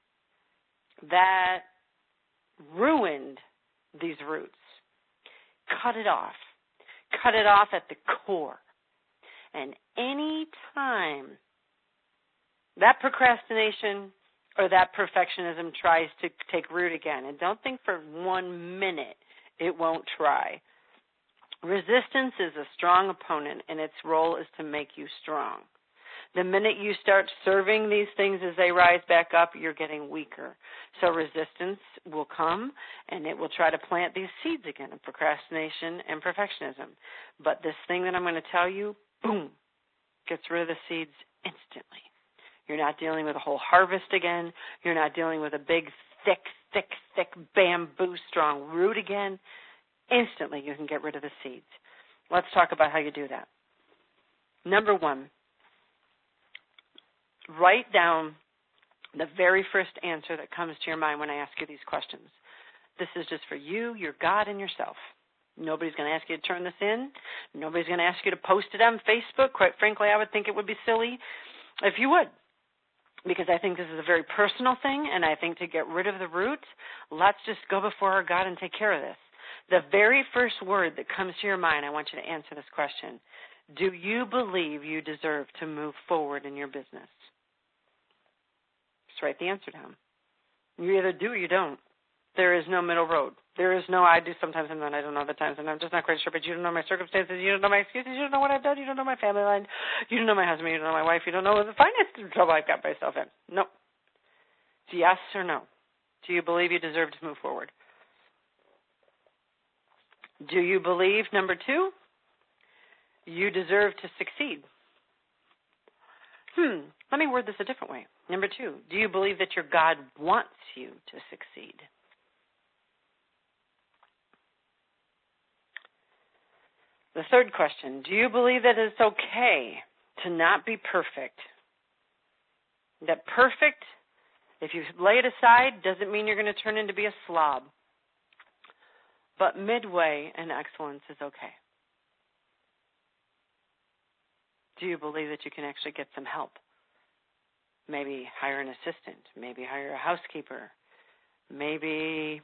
that ruined these roots. Cut it off. Cut it off at the core. And any time that procrastination or that perfectionism tries to take root again. And don't think for one minute it won't try. Resistance is a strong opponent, and its role is to make you strong. The minute you start serving these things as they rise back up, you're getting weaker. So resistance will come, and it will try to plant these seeds again of procrastination and perfectionism. But this thing that I'm going to tell you, boom, gets rid of the seeds instantly. You're not dealing with a whole harvest again. You're not dealing with a big, thick, thick, thick bamboo strong root again. Instantly, you can get rid of the seeds. Let's talk about how you do that. Number one, write down the very first answer that comes to your mind when I ask you these questions. This is just for you, your God, and yourself. Nobody's going to ask you to turn this in. Nobody's going to ask you to post it on Facebook. Quite frankly, I would think it would be silly if you would, because I think this is a very personal thing, and I think to get rid of the root, let's just go before our God and take care of this. The very first word that comes to your mind, I want you to answer this question. Do you believe you deserve to move forward in your business? Just write the answer down. You either do or you don't. There is no middle road. There is no I do sometimes and then I don't know other times, and I'm just not quite sure, but you don't know my circumstances, you don't know my excuses, you don't know what I've done, you don't know my family line, you don't know my husband, you don't know my wife, you don't know the finance trouble I've got myself in. No. It's yes or no. Do you believe you deserve to move forward? Do you believe, number two, you deserve to succeed? Hmm, let me word this a different way. Number two, do you believe that your God wants you to succeed? The third question, do you believe that it's okay to not be perfect? That perfect, if you lay it aside, doesn't mean you're going to turn into be a slob. But midway and excellence is okay. Do you believe that you can actually get some help? Maybe hire an assistant. Maybe hire a housekeeper. Maybe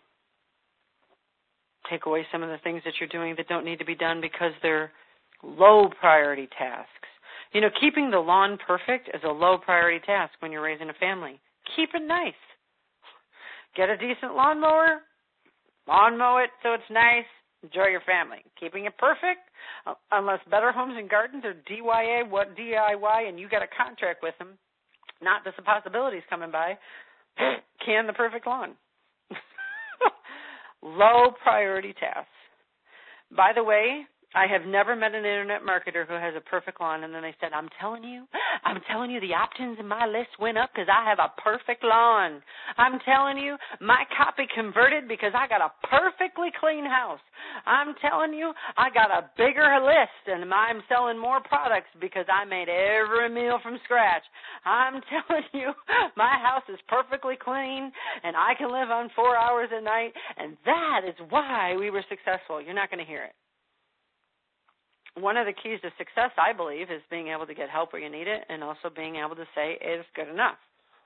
take away some of the things that you're doing that don't need to be done because they're low priority tasks. You know, keeping the lawn perfect is a low priority task when you're raising a family. Keep it nice. Get a decent lawnmower. Lawn mow it so it's nice. Enjoy your family. Keeping it perfect, uh, unless Better Homes and Gardens or D Y A, what D I Y, and you got a contract with them, not just the possibilities coming by, can the perfect lawn. Low priority tasks. By the way, I have never met an internet marketer who has a perfect lawn, and then they said, I'm telling you, I'm telling you the options in my list went up because I have a perfect lawn. I'm telling you, my copy converted because I got a perfectly clean house. I'm telling you, I got a bigger list, and I'm selling more products because I made every meal from scratch. I'm telling you, my house is perfectly clean, and I can live on four hours a night, and that is why we were successful. You're not going to hear it. One of the keys to success, I believe, is being able to get help where you need it and also being able to say it's good enough.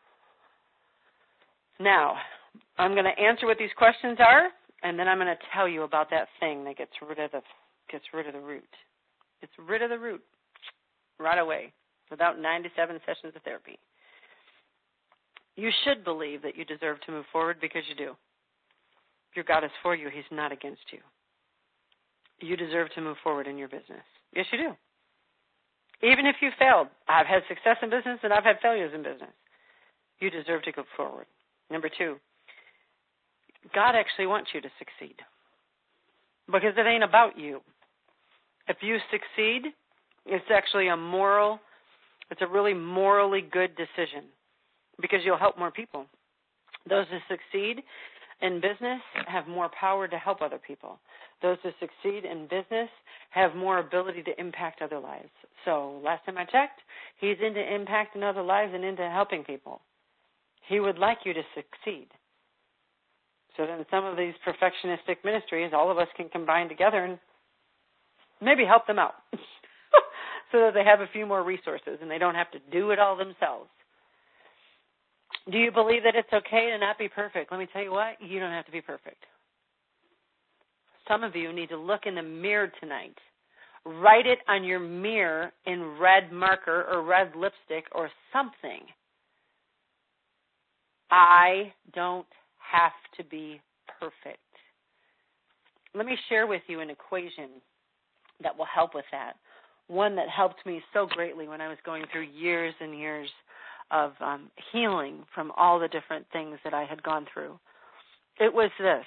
Now, I'm going to answer what these questions are, and then I'm going to tell you about that thing that gets rid of the gets rid of the root. Gets rid of the root right away without ninety-seven sessions of therapy. You should believe that you deserve to move forward because you do. Your God is for you. He's not against you. You deserve to move forward in your business. Yes, you do. Even if you failed, I've had success in business and I've had failures in business. You deserve to go forward. Number two, God actually wants you to succeed because it ain't about you. If you succeed, it's actually a moral, it's a really morally good decision because you'll help more people. Those who succeed in business have more power to help other people. Those who succeed in business have more ability to impact other lives. So last time I checked, he's into impacting other lives and into helping people. He would like you to succeed. So then some of these perfectionistic ministries, all of us can combine together and maybe help them out so that they have a few more resources and they don't have to do it all themselves. Do you believe that it's okay to not be perfect? Let me tell you what, you don't have to be perfect. Some of you need to look in the mirror tonight. Write it on your mirror in red marker or red lipstick or something. I don't have to be perfect. Let me share with you an equation that will help with that. One that helped me so greatly when I was going through years and years of um, healing from all the different things that I had gone through. It was this.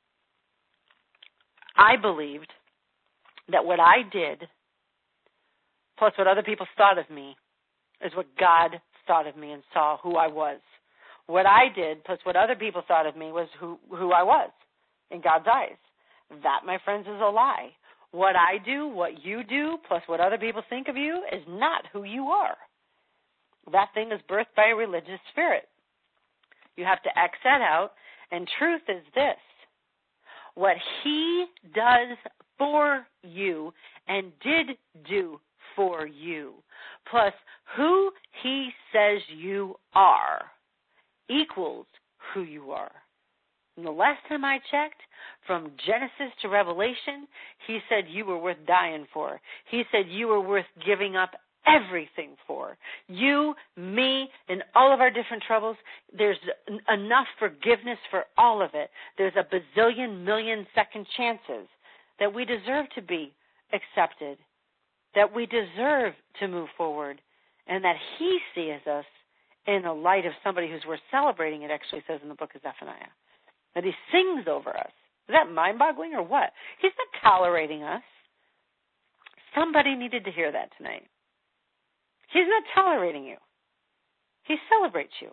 I believed that what I did plus what other people thought of me is what God thought of me and saw who I was. What I did plus what other people thought of me was who, who I was in God's eyes. That, my friends, is a lie. What I do, what you do, plus what other people think of you is not who you are. That thing is birthed by a religious spirit. You have to X that out, and truth is this. What he does for you and did do for you, plus who he says you are, equals who you are. And the last time I checked, from Genesis to Revelation, he said you were worth dying for. He said you were worth giving up everything for. You, me, and all of our different troubles, there's enough forgiveness for all of it. There's a bazillion million second chances that we deserve to be accepted, that we deserve to move forward, and that he sees us in the light of somebody who's worth celebrating, it actually says in the book of Zephaniah. That he sings over us. Is that mind-boggling or what? He's not tolerating us. Somebody needed to hear that tonight. He's not tolerating you. He celebrates you.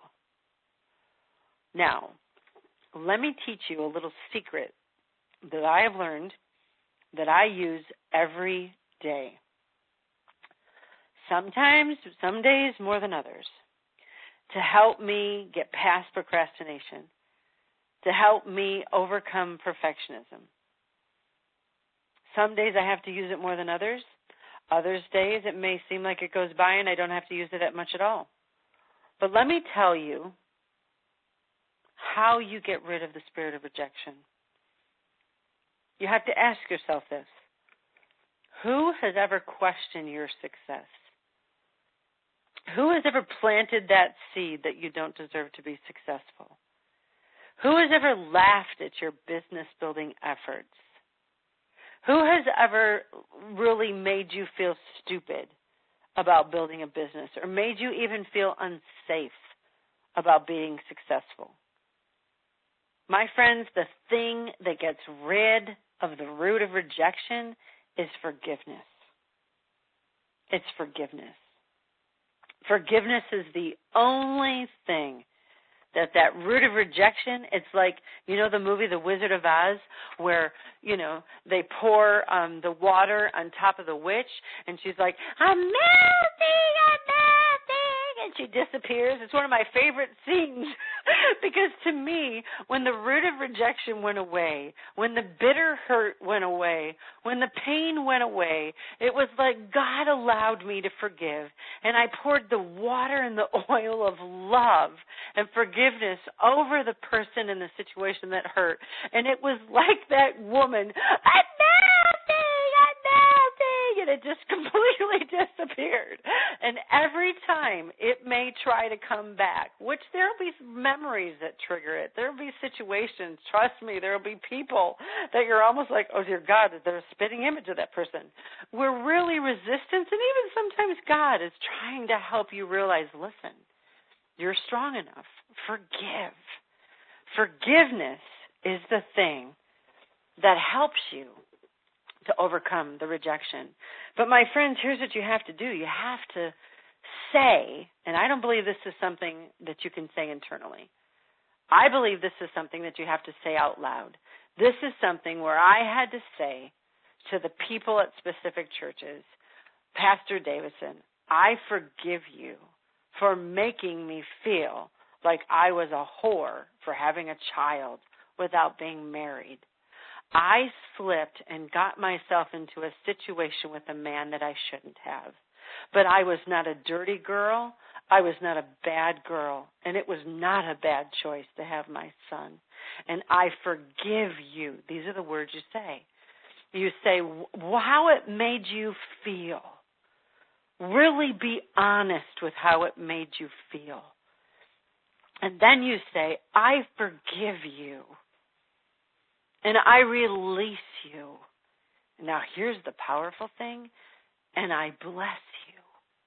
Now, let me teach you a little secret that I have learned that I use every day. Sometimes, some days more than others, to help me get past procrastination, to help me overcome perfectionism. Some days I have to use it more than others. Others days it may seem like it goes by and I don't have to use it that much at all. But let me tell you how you get rid of the spirit of rejection. You have to ask yourself this. Who has ever questioned your success? Who has ever planted that seed that you don't deserve to be successful? Who has ever laughed at your business building efforts? Who has ever really made you feel stupid about building a business or made you even feel unsafe about being successful? My friends, the thing that gets rid of the root of rejection is forgiveness. It's forgiveness. Forgiveness is the only thing that that root of rejection, it's like, you know the movie The Wizard of Oz, where, you know, they pour um, the water on top of the witch, and she's like, I'm melting, I'm melting, and she disappears. It's one of my favorite scenes because to me, when the root of rejection went away, when the bitter hurt went away, when the pain went away, it was like God allowed me to forgive, and I poured the water and the oil of love and forgiveness over the person in the situation that hurt. And it was like that woman, I'm melting, I'm melting, and it just completely disappeared. And every time it may try to come back, which there will be memories that trigger it. There will be situations, trust me, there will be people that you're almost like, oh dear God, they're a spitting image of that person. We're really resistant, and even sometimes God is trying to help you realize, listen, you're strong enough. Forgive. Forgiveness is the thing that helps you to overcome the rejection. But my friends, here's what you have to do. You have to say, and I don't believe this is something that you can say internally. I believe this is something that you have to say out loud. This is something where I had to say to the people at specific churches, Pastor Davison, I forgive you for making me feel like I was a whore for having a child without being married. I slipped and got myself into a situation with a man that I shouldn't have. But I was not a dirty girl. I was not a bad girl. And it was not a bad choice to have my son. And I forgive you. These are the words you say. You say how it made you feel. Really be honest with how it made you feel. And then you say, I forgive you. And I release you. Now here's the powerful thing. And I bless you.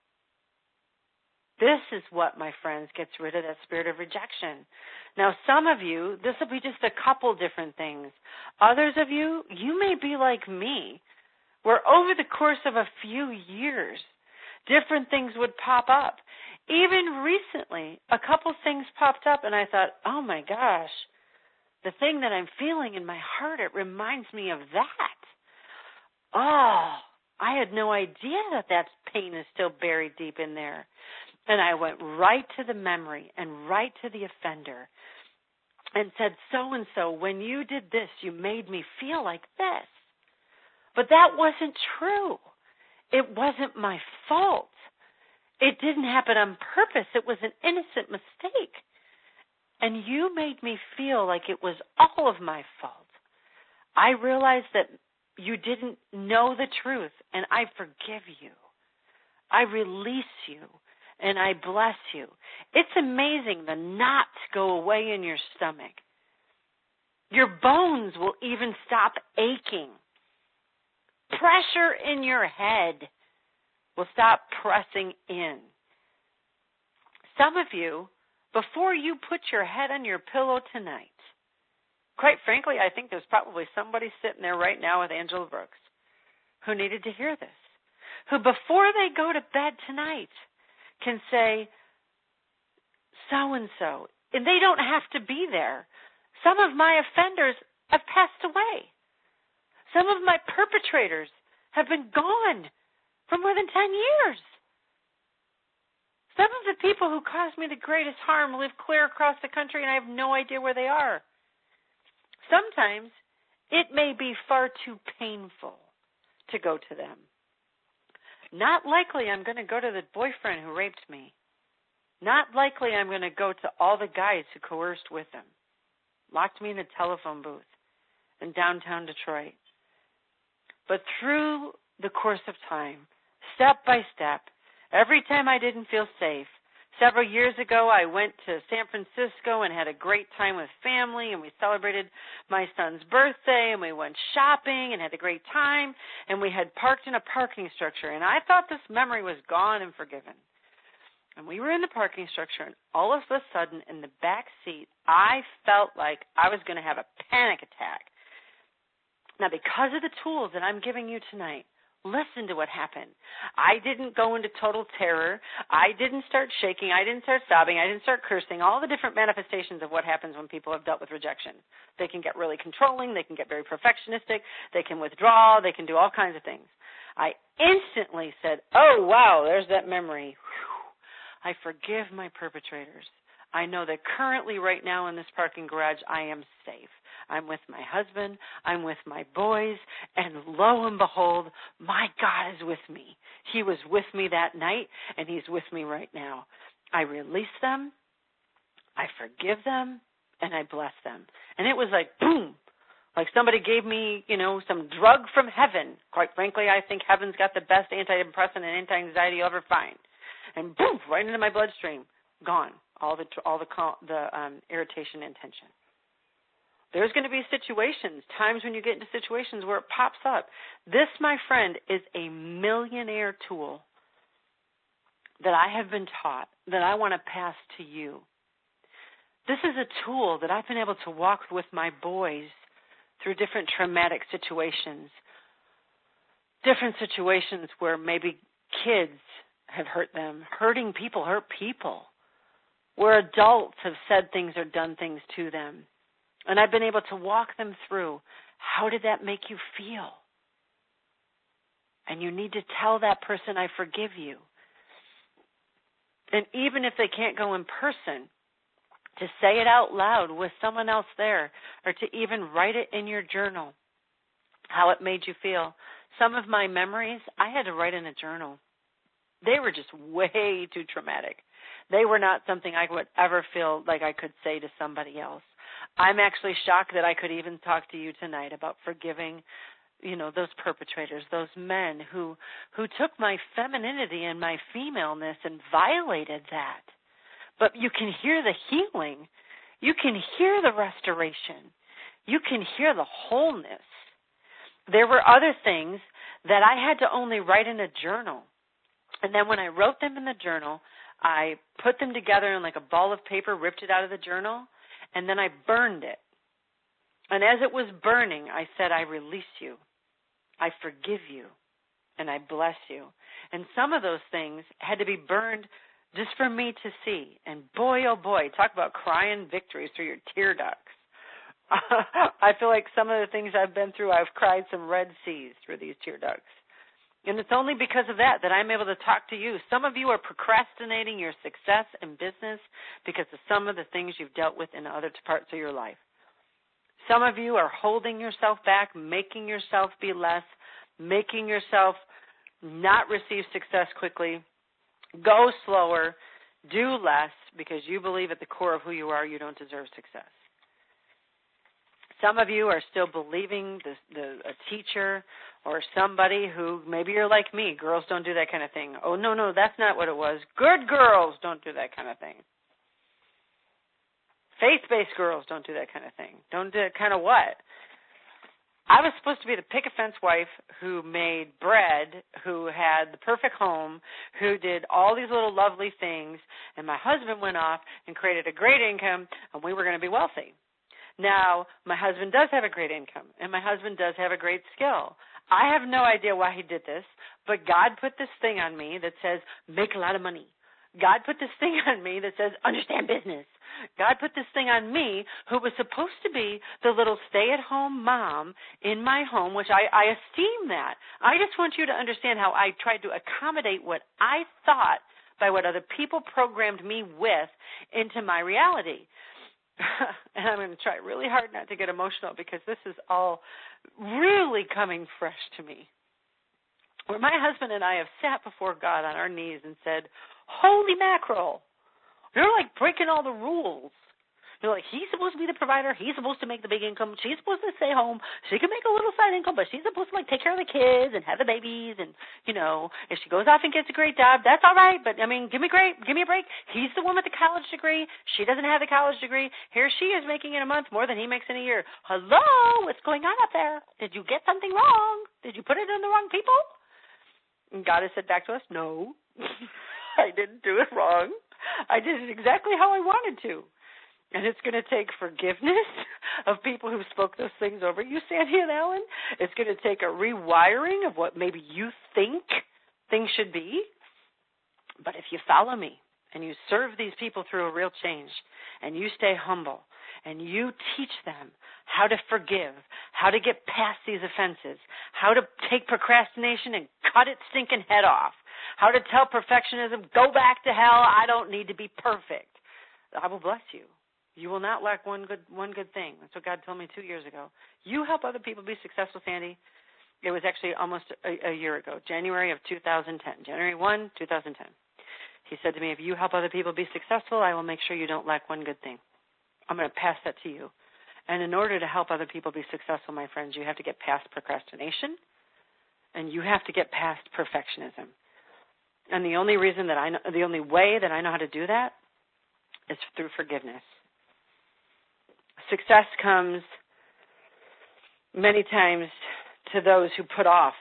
This is what, my friends, gets rid of that spirit of rejection. Now, some of you, this will be just a couple different things. Others of you, you may be like me, where over the course of a few years, different things would pop up. Even recently, a couple things popped up, and I thought, oh my gosh, the thing that I'm feeling in my heart, it reminds me of that. Oh, I had no idea that that pain is still buried deep in there. And I went right to the memory and right to the offender and said, so-and-so, when you did this, you made me feel like this. But that wasn't true. It wasn't my fault. It didn't happen on purpose. It was an innocent mistake. And you made me feel like it was all of my fault. I realized that you didn't know the truth, and I forgive you. I release you, and I bless you. It's amazing the knots go away in your stomach. Your bones will even stop aching. Pressure in your head will stop pressing in. Some of you, before you put your head on your pillow tonight, quite frankly, I think there's probably somebody sitting there right now with Angela Brooks who needed to hear this, who before they go to bed tonight can say, so-and-so, and they don't have to be there. Some of my offenders have passed away. Some of my perpetrators have been gone for more than ten years. Some of the people who caused me the greatest harm live clear across the country, and I have no idea where they are. Sometimes it may be far too painful to go to them. Not likely I'm going to go to the boyfriend who raped me. Not likely I'm going to go to all the guys who coerced with him, locked me in a telephone booth in downtown Detroit. But through the course of time, step by step, every time I didn't feel safe, several years ago I went to San Francisco and had a great time with family, and we celebrated my son's birthday, and we went shopping and had a great time, and we had parked in a parking structure, and I thought this memory was gone and forgiven. And we were in the parking structure, and all of a sudden in the back seat, I felt like I was going to have a panic attack. Now, because of the tools that I'm giving you tonight, listen to what happened. I didn't go into total terror. I didn't start shaking. I didn't start sobbing. I didn't start cursing. All the different manifestations of what happens when people have dealt with rejection. They can get really controlling. They can get very perfectionistic. They can withdraw. They can do all kinds of things. I instantly said, oh, wow, there's that memory. Whew. I forgive my perpetrators. I know that currently right now in this parking garage I am safe. I'm with my husband. I'm with my boys. And lo and behold, my God is with me. He was with me that night, and he's with me right now. I release them. I forgive them, and I bless them. And it was like, boom, like somebody gave me, you know, some drug from heaven. Quite frankly, I think heaven's got the best antidepressant and anti-anxiety you'll ever find. And boom, right into my bloodstream, gone. All the all the the um, irritation and tension. There's going to be situations, times when you get into situations where it pops up. This, my friend, is a millionaire tool that I have been taught that I want to pass to you. This is a tool that I've been able to walk with my boys through different traumatic situations, different situations where maybe kids have hurt them. Hurting people hurt people. Where adults have said things or done things to them. And I've been able to walk them through, how did that make you feel? And you need to tell that person, I forgive you. And even if they can't go in person, to say it out loud with someone else there, or to even write it in your journal, how it made you feel. Some of my memories, I had to write in a journal. They were just way too traumatic. They were not something I would ever feel like I could say to somebody else. I'm actually shocked that I could even talk to you tonight about forgiving, you know, those perpetrators, those men who who took my femininity and my femaleness and violated that. but you can hear the healing. You can hear the restoration. You can hear the wholeness. There were other things that I had to only write in a journal. And then when I wrote them in the journal, I put them together in like a ball of paper, ripped it out of the journal, and then I burned it. And as it was burning, I said, I release you. I forgive you. And I bless you. And some of those things had to be burned just for me to see. And boy, oh boy, talk about crying victories through your tear ducts. I feel like some of the things I've been through, I've cried some Red Seas through these tear ducts. And it's only because of that that I'm able to talk to you. Some of you are procrastinating your success in business because of some of the things you've dealt with in other parts of your life. Some of you are holding yourself back, making yourself be less, making yourself not receive success quickly. Go slower, do less, because you believe at the core of who you are, you don't deserve success. Some of you are still believing the, the, a teacher or somebody who, maybe you're like me, girls don't do that kind of thing. Oh, no, no, that's not what it was. Good girls don't do that kind of thing. Faith-based girls don't do that kind of thing. Don't do kind of what? I was supposed to be the picket-fence wife who made bread, who had the perfect home, who did all these little lovely things, and my husband went off and created a great income, and we were going to be wealthy. Now, my husband does have a great income, and my husband does have a great skill. I have no idea why he did this, but God put this thing on me that says, make a lot of money. God put this thing on me that says, understand business. God put this thing on me who was supposed to be the little stay-at-home mom in my home, which I, I esteem that. I just want you to understand how I tried to accommodate what I thought by what other people programmed me with into my reality. And I'm going to try really hard not to get emotional because this is all really coming fresh to me. Where my husband and I have sat before God on our knees and said, holy mackerel, you're like breaking all the rules. You're like, he's supposed to be the provider. He's supposed to make the big income. She's supposed to stay home. She can make a little side income, but she's supposed to, like, take care of the kids and have the babies. And, you know, if she goes off and gets a great job, that's all right. But, I mean, give me great, give me a break. He's the one with the college degree. She doesn't have the college degree. Here she is making in a month more than he makes in a year. Hello? What's going on up there? Did you get something wrong? Did you put it in the wrong people? And God has said back to us, no, I didn't do it wrong. I did it exactly how I wanted to. And it's going to take forgiveness of people who spoke those things over you, Sandy and Alan. It's going to take a rewiring of what maybe you think things should be. But if you follow me and you serve these people through a real change and you stay humble and you teach them how to forgive, how to get past these offenses, how to take procrastination and cut its stinking head off, how to tell perfectionism, go back to hell, I don't need to be perfect, I will bless you. You will not lack one good one good thing. That's what God told me two years ago. You help other people be successful, Sandy. It was actually almost a, a year ago, January of two thousand ten, January first, two thousand ten. He said to me, if you help other people be successful, I will make sure you don't lack one good thing. I'm going to pass that to you. And in order to help other people be successful, my friends, you have to get past procrastination, and you have to get past perfectionism. And the only reason that I know, the only way that I know how to do that is through forgiveness. Success comes many times to those who put off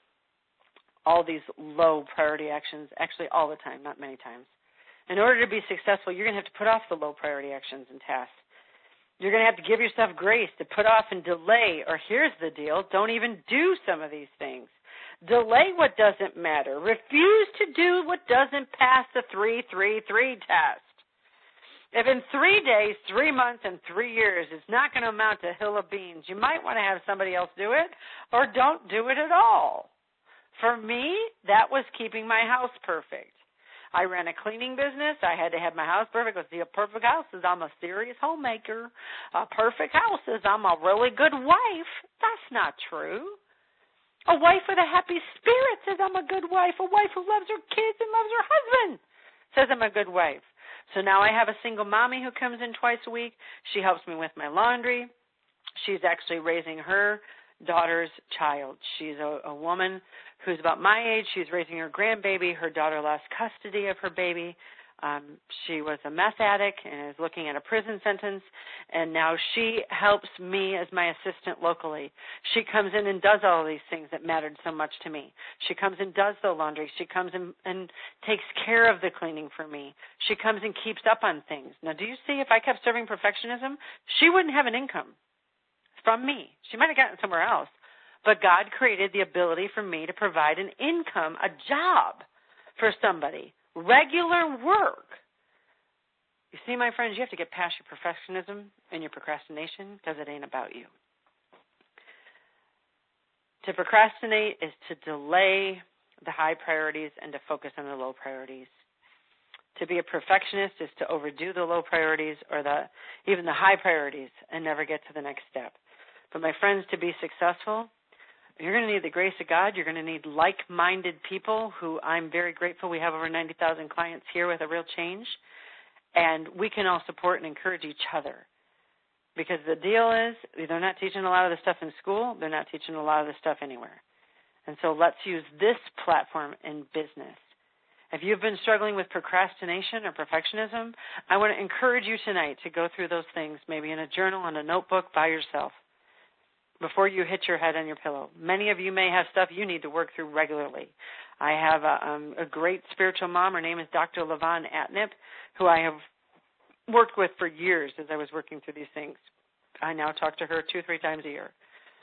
all these low priority actions, actually all the time, not many times. In order to be successful, you're going to have to put off the low priority actions and tasks. You're going to have to give yourself grace to put off and delay, or here's the deal, don't even do some of these things. Delay what doesn't matter. Refuse to do what doesn't pass the three three three test. If in three days, three months, and three years it's not going to amount to a hill of beans, you might want to have somebody else do it, or don't do it at all. For me, that was keeping my house perfect. I ran a cleaning business. I had to have my house perfect. See, a perfect house is I'm a serious homemaker. A perfect house is I'm a really good wife. That's not true. A wife with a happy spirit says I'm a good wife. A wife who loves her kids and loves her husband says I'm a good wife. So now I have a single mommy who comes in twice a week. She helps me with my laundry. She's actually raising her daughter's child. She's a, a woman who's about my age. She's raising her grandbaby. Her daughter lost custody of her baby Um, she was a meth addict and is looking at a prison sentence, and now she helps me as my assistant locally. She comes in and does all these things that mattered so much to me. She comes and does the laundry. She comes in and takes care of the cleaning for me. She comes and keeps up on things. Now, do you see, if I kept serving perfectionism, she wouldn't have an income from me. She might have gotten somewhere else. But God created the ability for me to provide an income, a job for somebody. Regular work. You see, my friends, you have to get past your perfectionism and your procrastination because it ain't about you. To procrastinate is to delay the high priorities and to focus on the low priorities. To be a perfectionist is to overdo the low priorities or the even the high priorities and never get to the next step. But my friends, to be successful, you're going to need the grace of God. You're going to need like-minded people who I'm very grateful. We have over ninety thousand clients here with a real change. And we can all support and encourage each other. Because the deal is they're not teaching a lot of the stuff in school. They're not teaching a lot of the stuff anywhere. And so let's use this platform in business. If you've been struggling with procrastination or perfectionism, I want to encourage you tonight to go through those things, maybe in a journal, in a notebook, by yourself, before you hit your head on your pillow. Many of you may have stuff you need to work through regularly. I have a, um, a great spiritual mom. Her name is Doctor Levon Atnip, who I have worked with for years as I was working through these things. I now talk to her two or three times a year.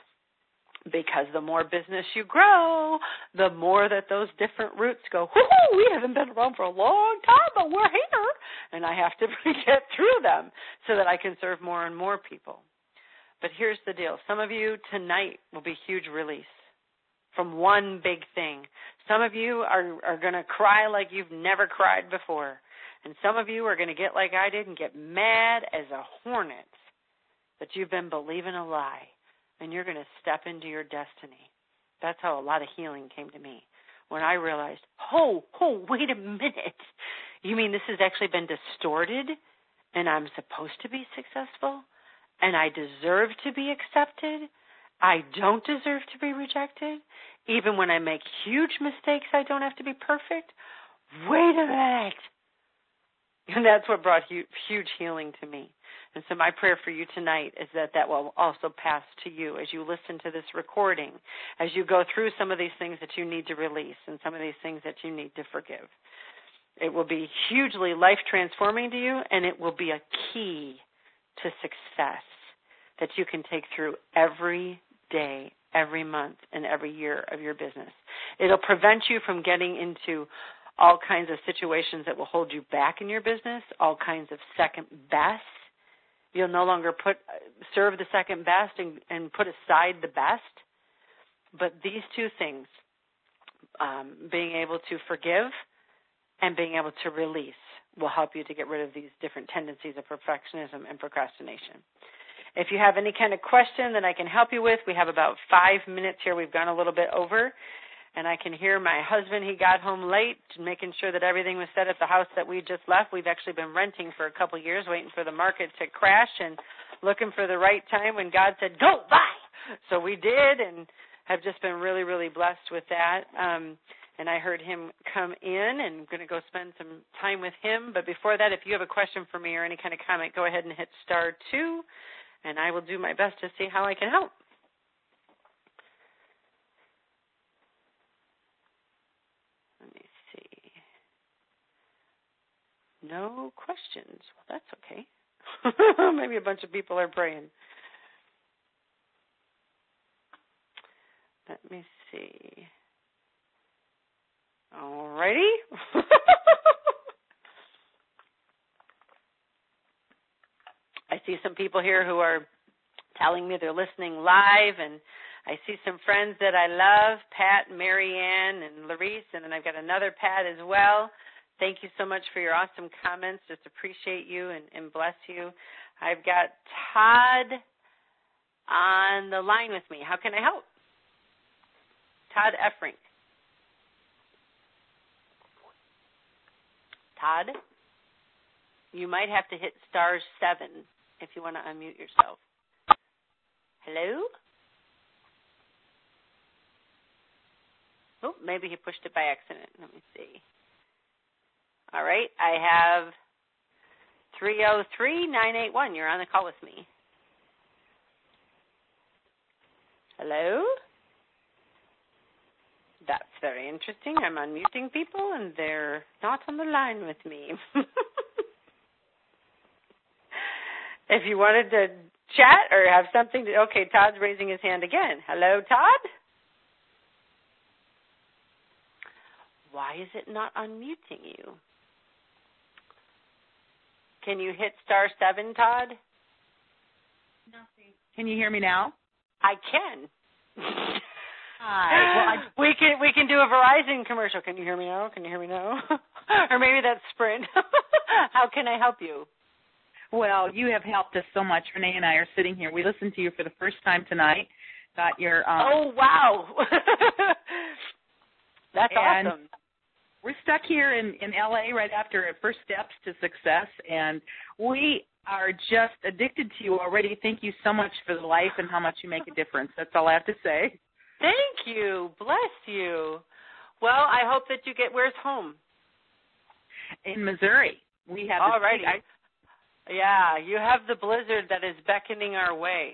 Because the more business you grow, the more that those different roots go, whoo, we haven't been around for a long time, but we're here. And I have to get through them so that I can serve more and more people. But here's the deal. Some of you tonight will be huge release from one big thing. Some of you are, are going to cry like you've never cried before. And some of you are going to get like I did and get mad as a hornet that you've been believing a lie. And you're going to step into your destiny. That's how a lot of healing came to me. When I realized, oh, oh, wait a minute. You mean this has actually been distorted and I'm supposed to be successful? And I deserve to be accepted? I don't deserve to be rejected? Even when I make huge mistakes, I don't have to be perfect? Wait a minute. And that's what brought huge healing to me. And so my prayer for you tonight is that that will also pass to you as you listen to this recording, as you go through some of these things that you need to release and some of these things that you need to forgive. It will be hugely life-transforming to you, and it will be a key to success that you can take through every day, every month, and every year of your business. It'll prevent you from getting into all kinds of situations that will hold you back in your business, all kinds of second best. You'll no longer put serve the second best and, and put aside the best. But these two things, um, being able to forgive and being able to release, will help you to get rid of these different tendencies of perfectionism and procrastination. If you have any kind of question that I can help you with, we have about five minutes here. We've gone a little bit over. And I can hear my husband, he got home late, making sure that everything was set at the house that we just left. We've actually been renting for a couple of years, waiting for the market to crash and looking for the right time when God said, go, buy. So we did and have just been really, really blessed with that. Um, and I heard him come in and I'm going to go spend some time with him. But before that, if you have a question for me or any kind of comment, go ahead and hit star two, and I will do my best to see how I can help. No questions. Well, that's okay. Maybe a bunch of people are praying. Let me see. All righty. I see some people here who are telling me they're listening live, and I see some friends that I love, Pat, Mary Ann, and Larisse, and then I've got another Pat as well. Thank you so much for your awesome comments. Just appreciate you and, and bless you. I've got Todd on the line with me. How can I help? Todd Effrink. Todd, you might have to hit star seven if you want to unmute yourself. Hello? Oh, maybe he pushed it by accident. Let me see. All right. I have three oh three, nine eight one. You're on the call with me. Hello? That's very interesting. I'm unmuting people, and they're not on the line with me. If you wanted to chat or have something to... Okay, Todd's raising his hand again. Hello, Todd? Why is it not unmuting you? Can you hit star seven, Todd? Nothing. Can you hear me now? I can. Hi. Well, I, we can we can do a Verizon commercial. Can you hear me now? Can you hear me now? Or maybe that's Sprint. How can I help you? Well, you have helped us so much. Renee and I are sitting here. We listened to you for the first time tonight. Got your um, oh wow, that's awesome. We're stuck here in, in L A right after First Steps to Success, and we are just addicted to you already. Thank you so much for the life and how much you make a difference. That's all I have to say. Thank you. Bless you. Well, I hope that you get, where's home? In Missouri. We have all righty. I, yeah, you have the blizzard that is beckoning our way.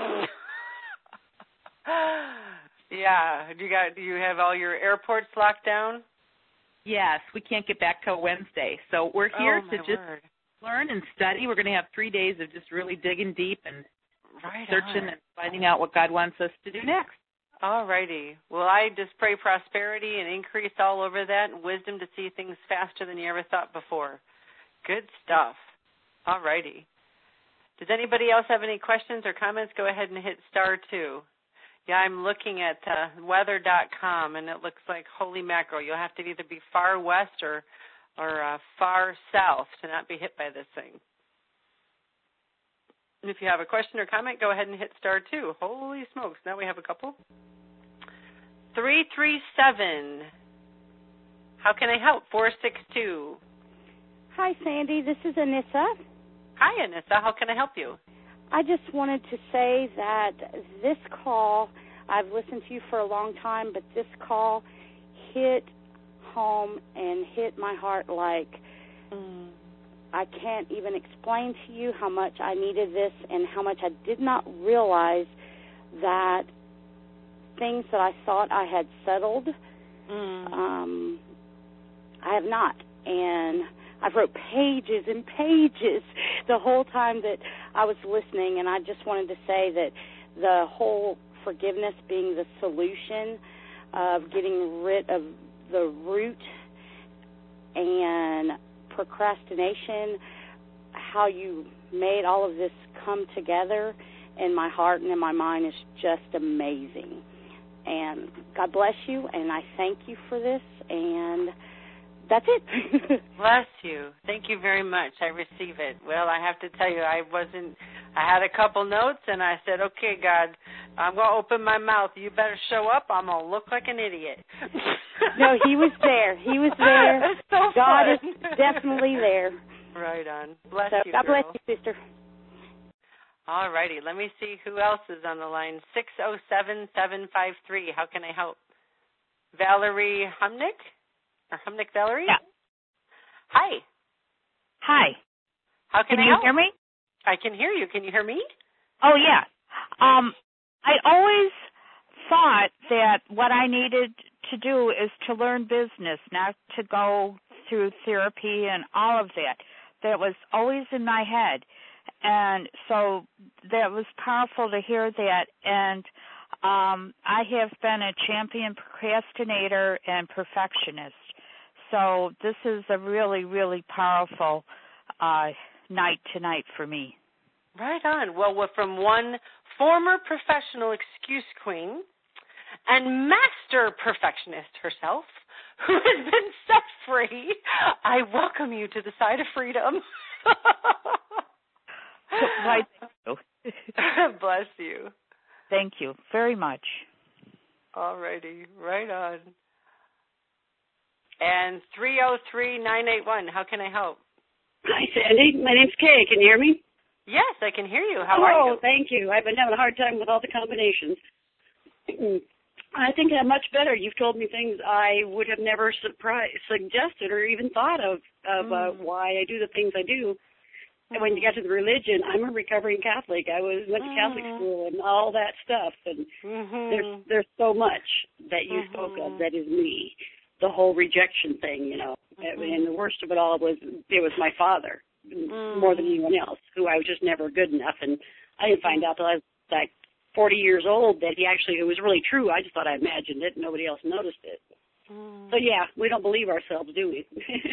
Yeah. Do you got, do you have all your airports locked down? Yes, we can't get back till Wednesday. So we're here oh, to just word. learn and study. We're going to have three days of just really digging deep and right searching on. and finding out what God wants us to do next. All righty. Well, I just pray prosperity and increase all over that and wisdom to see things faster than you ever thought before. Good stuff. All righty. Does anybody else have any questions or comments? Go ahead and hit star two. Yeah, I'm looking at uh, weather dot com, and it looks like, holy mackerel, you'll have to either be far west or, or uh, far south to not be hit by this thing. And if you have a question or comment, go ahead and hit star two. Holy smokes, now we have a couple. three three seven. How can I help? four six two. Hi, Sandy. This is Anissa. Hi, Anissa. How can I help you? I just wanted to say that this call, I've listened to you for a long time, but this call hit home and hit my heart like mm. I can't even explain to you how much I needed this and how much I did not realize that things that I thought I had settled, mm. um, I have not. And I've wrote pages and pages the whole time that I was listening, and I just wanted to say that the whole forgiveness being the solution of getting rid of the root and procrastination, how you made all of this come together in my heart and in my mind is just amazing. And God bless you, and I thank you for this, and that's it. Bless you. Thank you very much. I receive it. Well, I have to tell you, I wasn't, I had a couple notes, and I said, okay, God, I'm going to open my mouth. You better show up. I'm going to look like an idiot. No, he was there. He was there. It's so God fun. is definitely there. Right on. Bless so, you, God girl. bless you, sister. All righty. Let me see who else is on the line. six oh seven, seven five three. How can I help? Valerie Humnick? Or Humnick Valerie? Yeah. Hi. Hi. How can, can I you help? hear me? I can hear you. Can you hear me? Oh, yeah. Um, I always thought that what I needed to do is to learn business, not to go through therapy and all of that. That was always in my head. And so that was powerful to hear that. And um, I have been a champion procrastinator and perfectionist. So this is a really, really powerful uh, night tonight for me. Right on. Well, we're from one former professional excuse queen and master perfectionist herself, who has been set free. I welcome you to the side of freedom. Right. Bless you. Thank you very much. All righty. Right on. And three oh three, nine eight one, how can I help? Hi, Sandy. My name's Kay. Can you hear me? Yes, I can hear you. How oh, are you? Oh, thank you. I've been having a hard time with all the combinations. I think I'm much better. You've told me things I would have never surprised, suggested or even thought of, of mm. uh, why I do the things I do. And when you get to the religion, I'm a recovering Catholic. I was went to mm. Catholic school and all that stuff. And mm-hmm. there's there's so much that you mm-hmm. spoke of that is me. The whole rejection thing, you know. Mm-hmm. And the worst of it all was it was my father, mm. more than anyone else, who I was just never good enough. And I didn't find out till I was like forty years old that he actually, it was really true. I just thought I imagined it and nobody else noticed it. Mm. So, yeah, we don't believe ourselves, do we?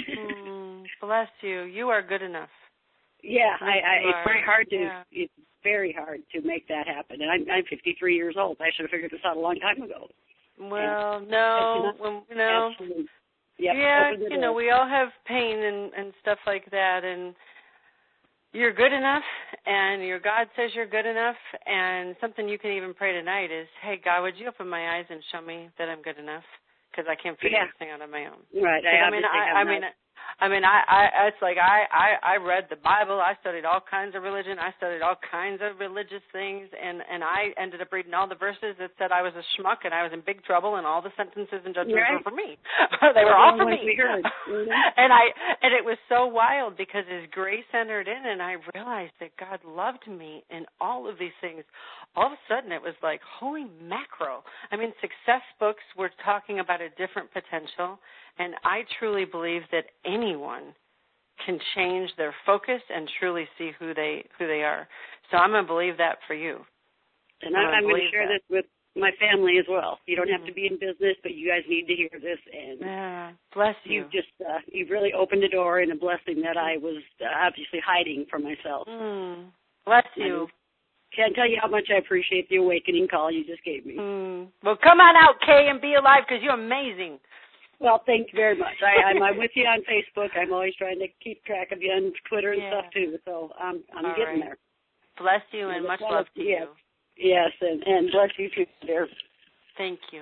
mm. Bless you. You are good enough. Yeah, I, I, it's very hard to yeah. it's very hard to make that happen. And I'm, I'm fifty-three years old. I should have figured this out a long time ago. Well, and no, well, no. Yep, yeah, you know, we all have pain and, and stuff like that, and you're good enough, and your God says you're good enough, and something you can even pray tonight is, hey, God, would you open my eyes and show me that I'm good enough? Because I can't figure yeah. this thing out on my own. Right. I, I mean, I, I mean, I mean, I, I, it's like I, I, I read the Bible. I studied all kinds of religion. I studied all kinds of religious things, and, and I ended up reading all the verses that said I was a schmuck and I was in big trouble, and all the sentences and judgments right. were for me. They were all for me. Mm-hmm. And I, and it was so wild because His grace entered in, and I realized that God loved me in all of these things. All of a sudden, it was like, holy mackerel. I mean, success books were talking about a different potential, and I truly believe that anyone can change their focus and truly see who they who they are. So I'm going to believe that for you. And I'm, I'm going to share that. this with my family as well. You don't have to be in business, but you guys need to hear this. And yeah, bless you. You've just uh, you've really opened the door and a blessing that I was uh, obviously hiding from myself. Mm. Bless you. And can't tell you how much I appreciate the awakening call you just gave me. Mm. Well, come on out, Kay, and be alive because you're amazing. Well, thank you very much. I, I'm, I'm with you on Facebook. I'm always trying to keep track of you on Twitter and yeah. stuff, too. So I'm, I'm All getting right. there. Bless you and, and much love to yes. you. Yes, and, and bless you, too, dear. Thank you.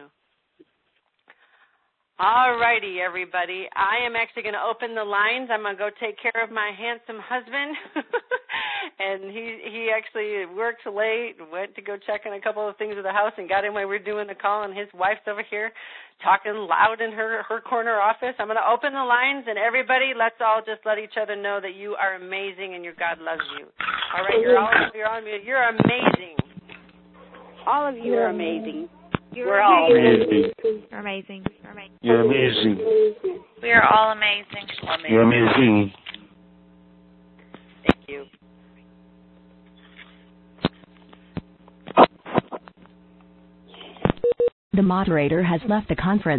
All righty, everybody. I am actually going to open the lines. I'm going to go take care of my handsome husband. And he he actually worked late, went to go check on a couple of things at the house and got in while we were doing the call, and his wife's over here talking loud in her, her corner office. I'm going to open the lines, and everybody, let's all just let each other know that you are amazing and your God loves you. All right, you're all you're on mute. You're amazing. All of you are amazing. You're We're all amazing. You're amazing. You're amazing. You're amazing. We are all amazing. amazing. You're amazing. Thank you. The moderator has left the conference.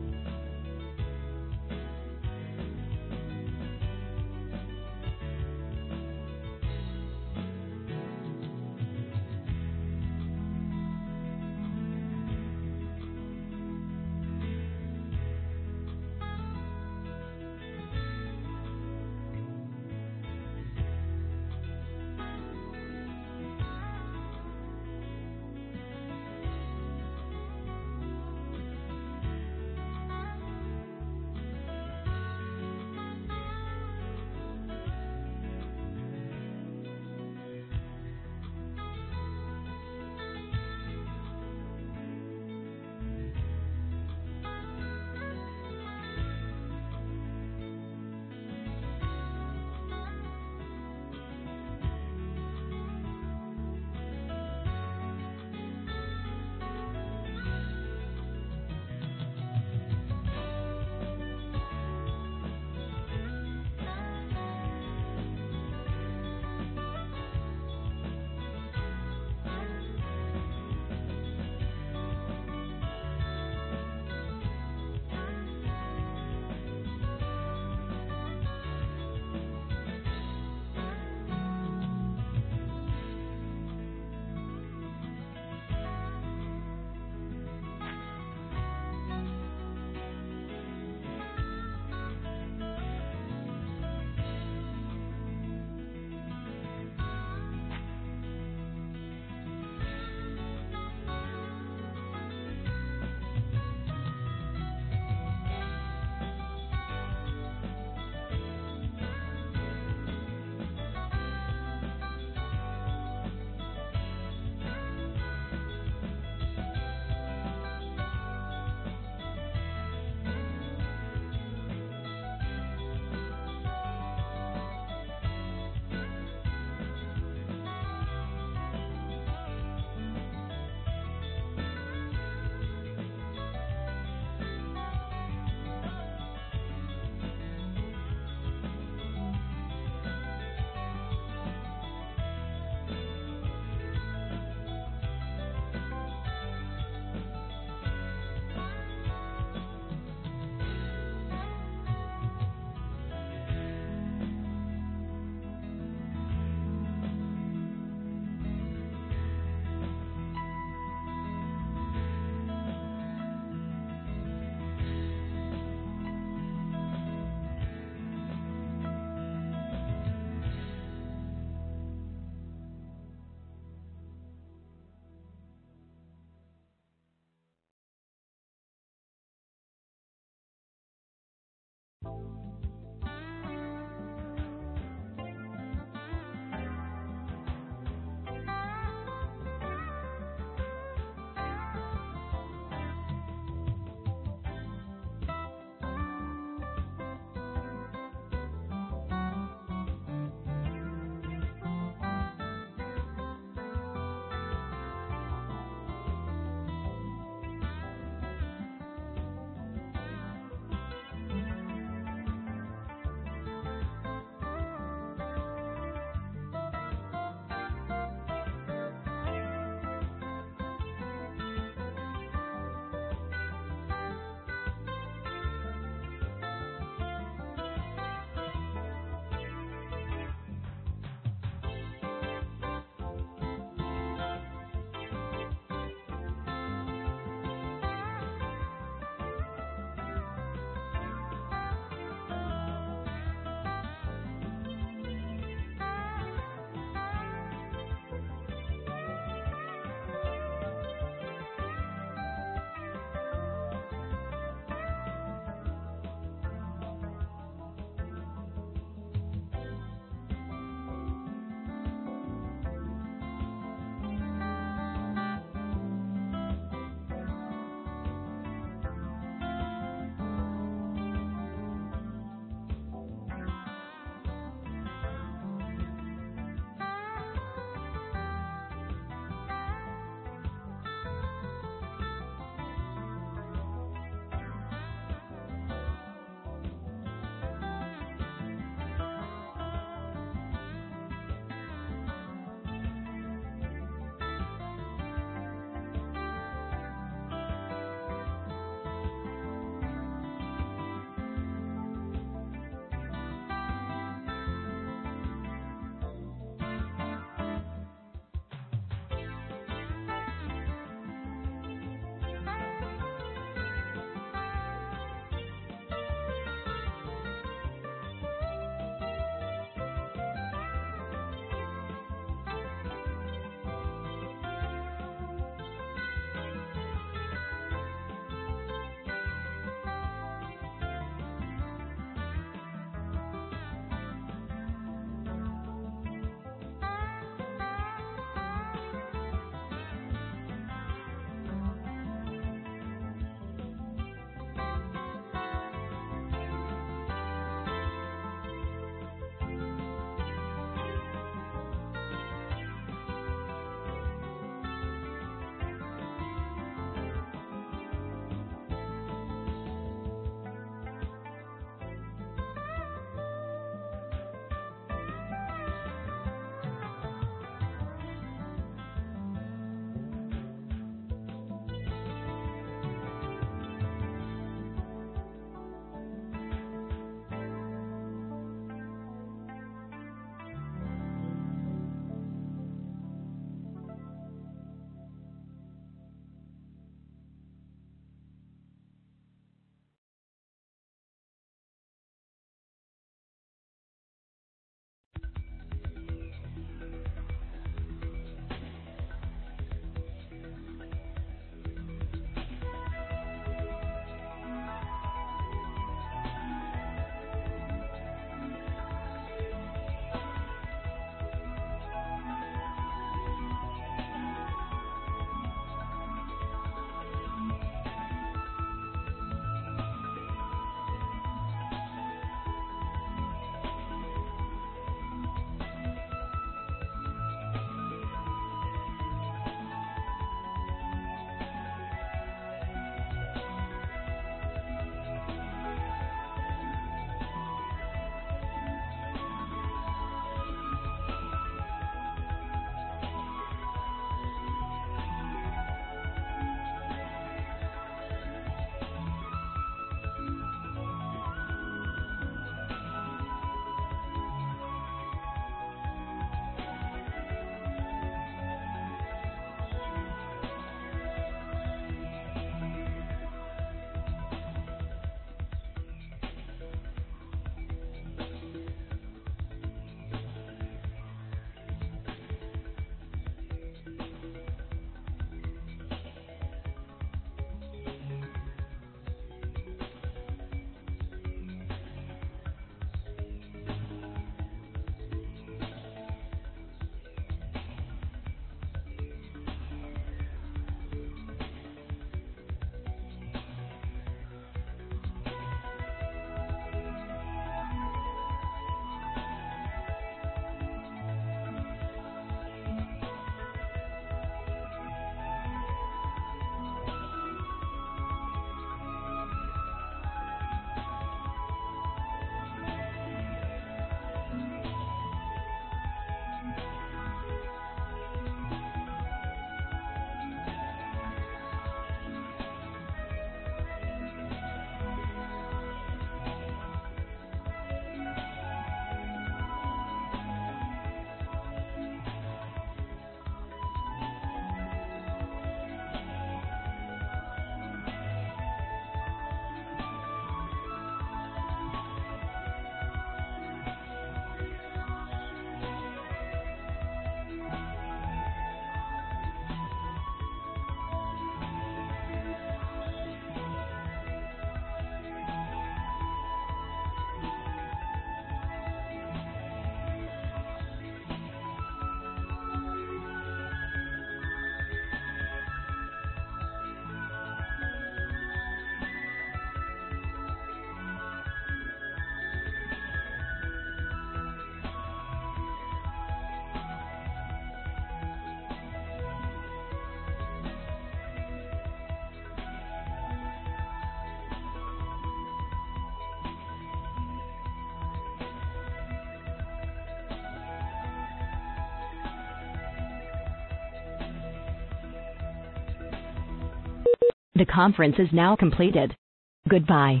The conference is now completed. Goodbye.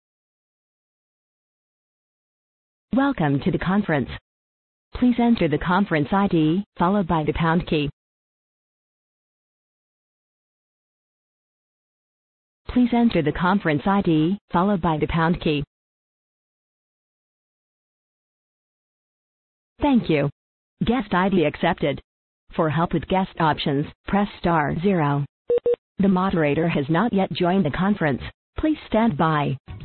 Welcome to the conference. Please enter the conference I D, followed by the pound key. Please enter the conference I D, followed by the pound key. Thank you. Guest I D accepted. For help with guest options, press star zero. The moderator has not yet joined the conference. Please stand by.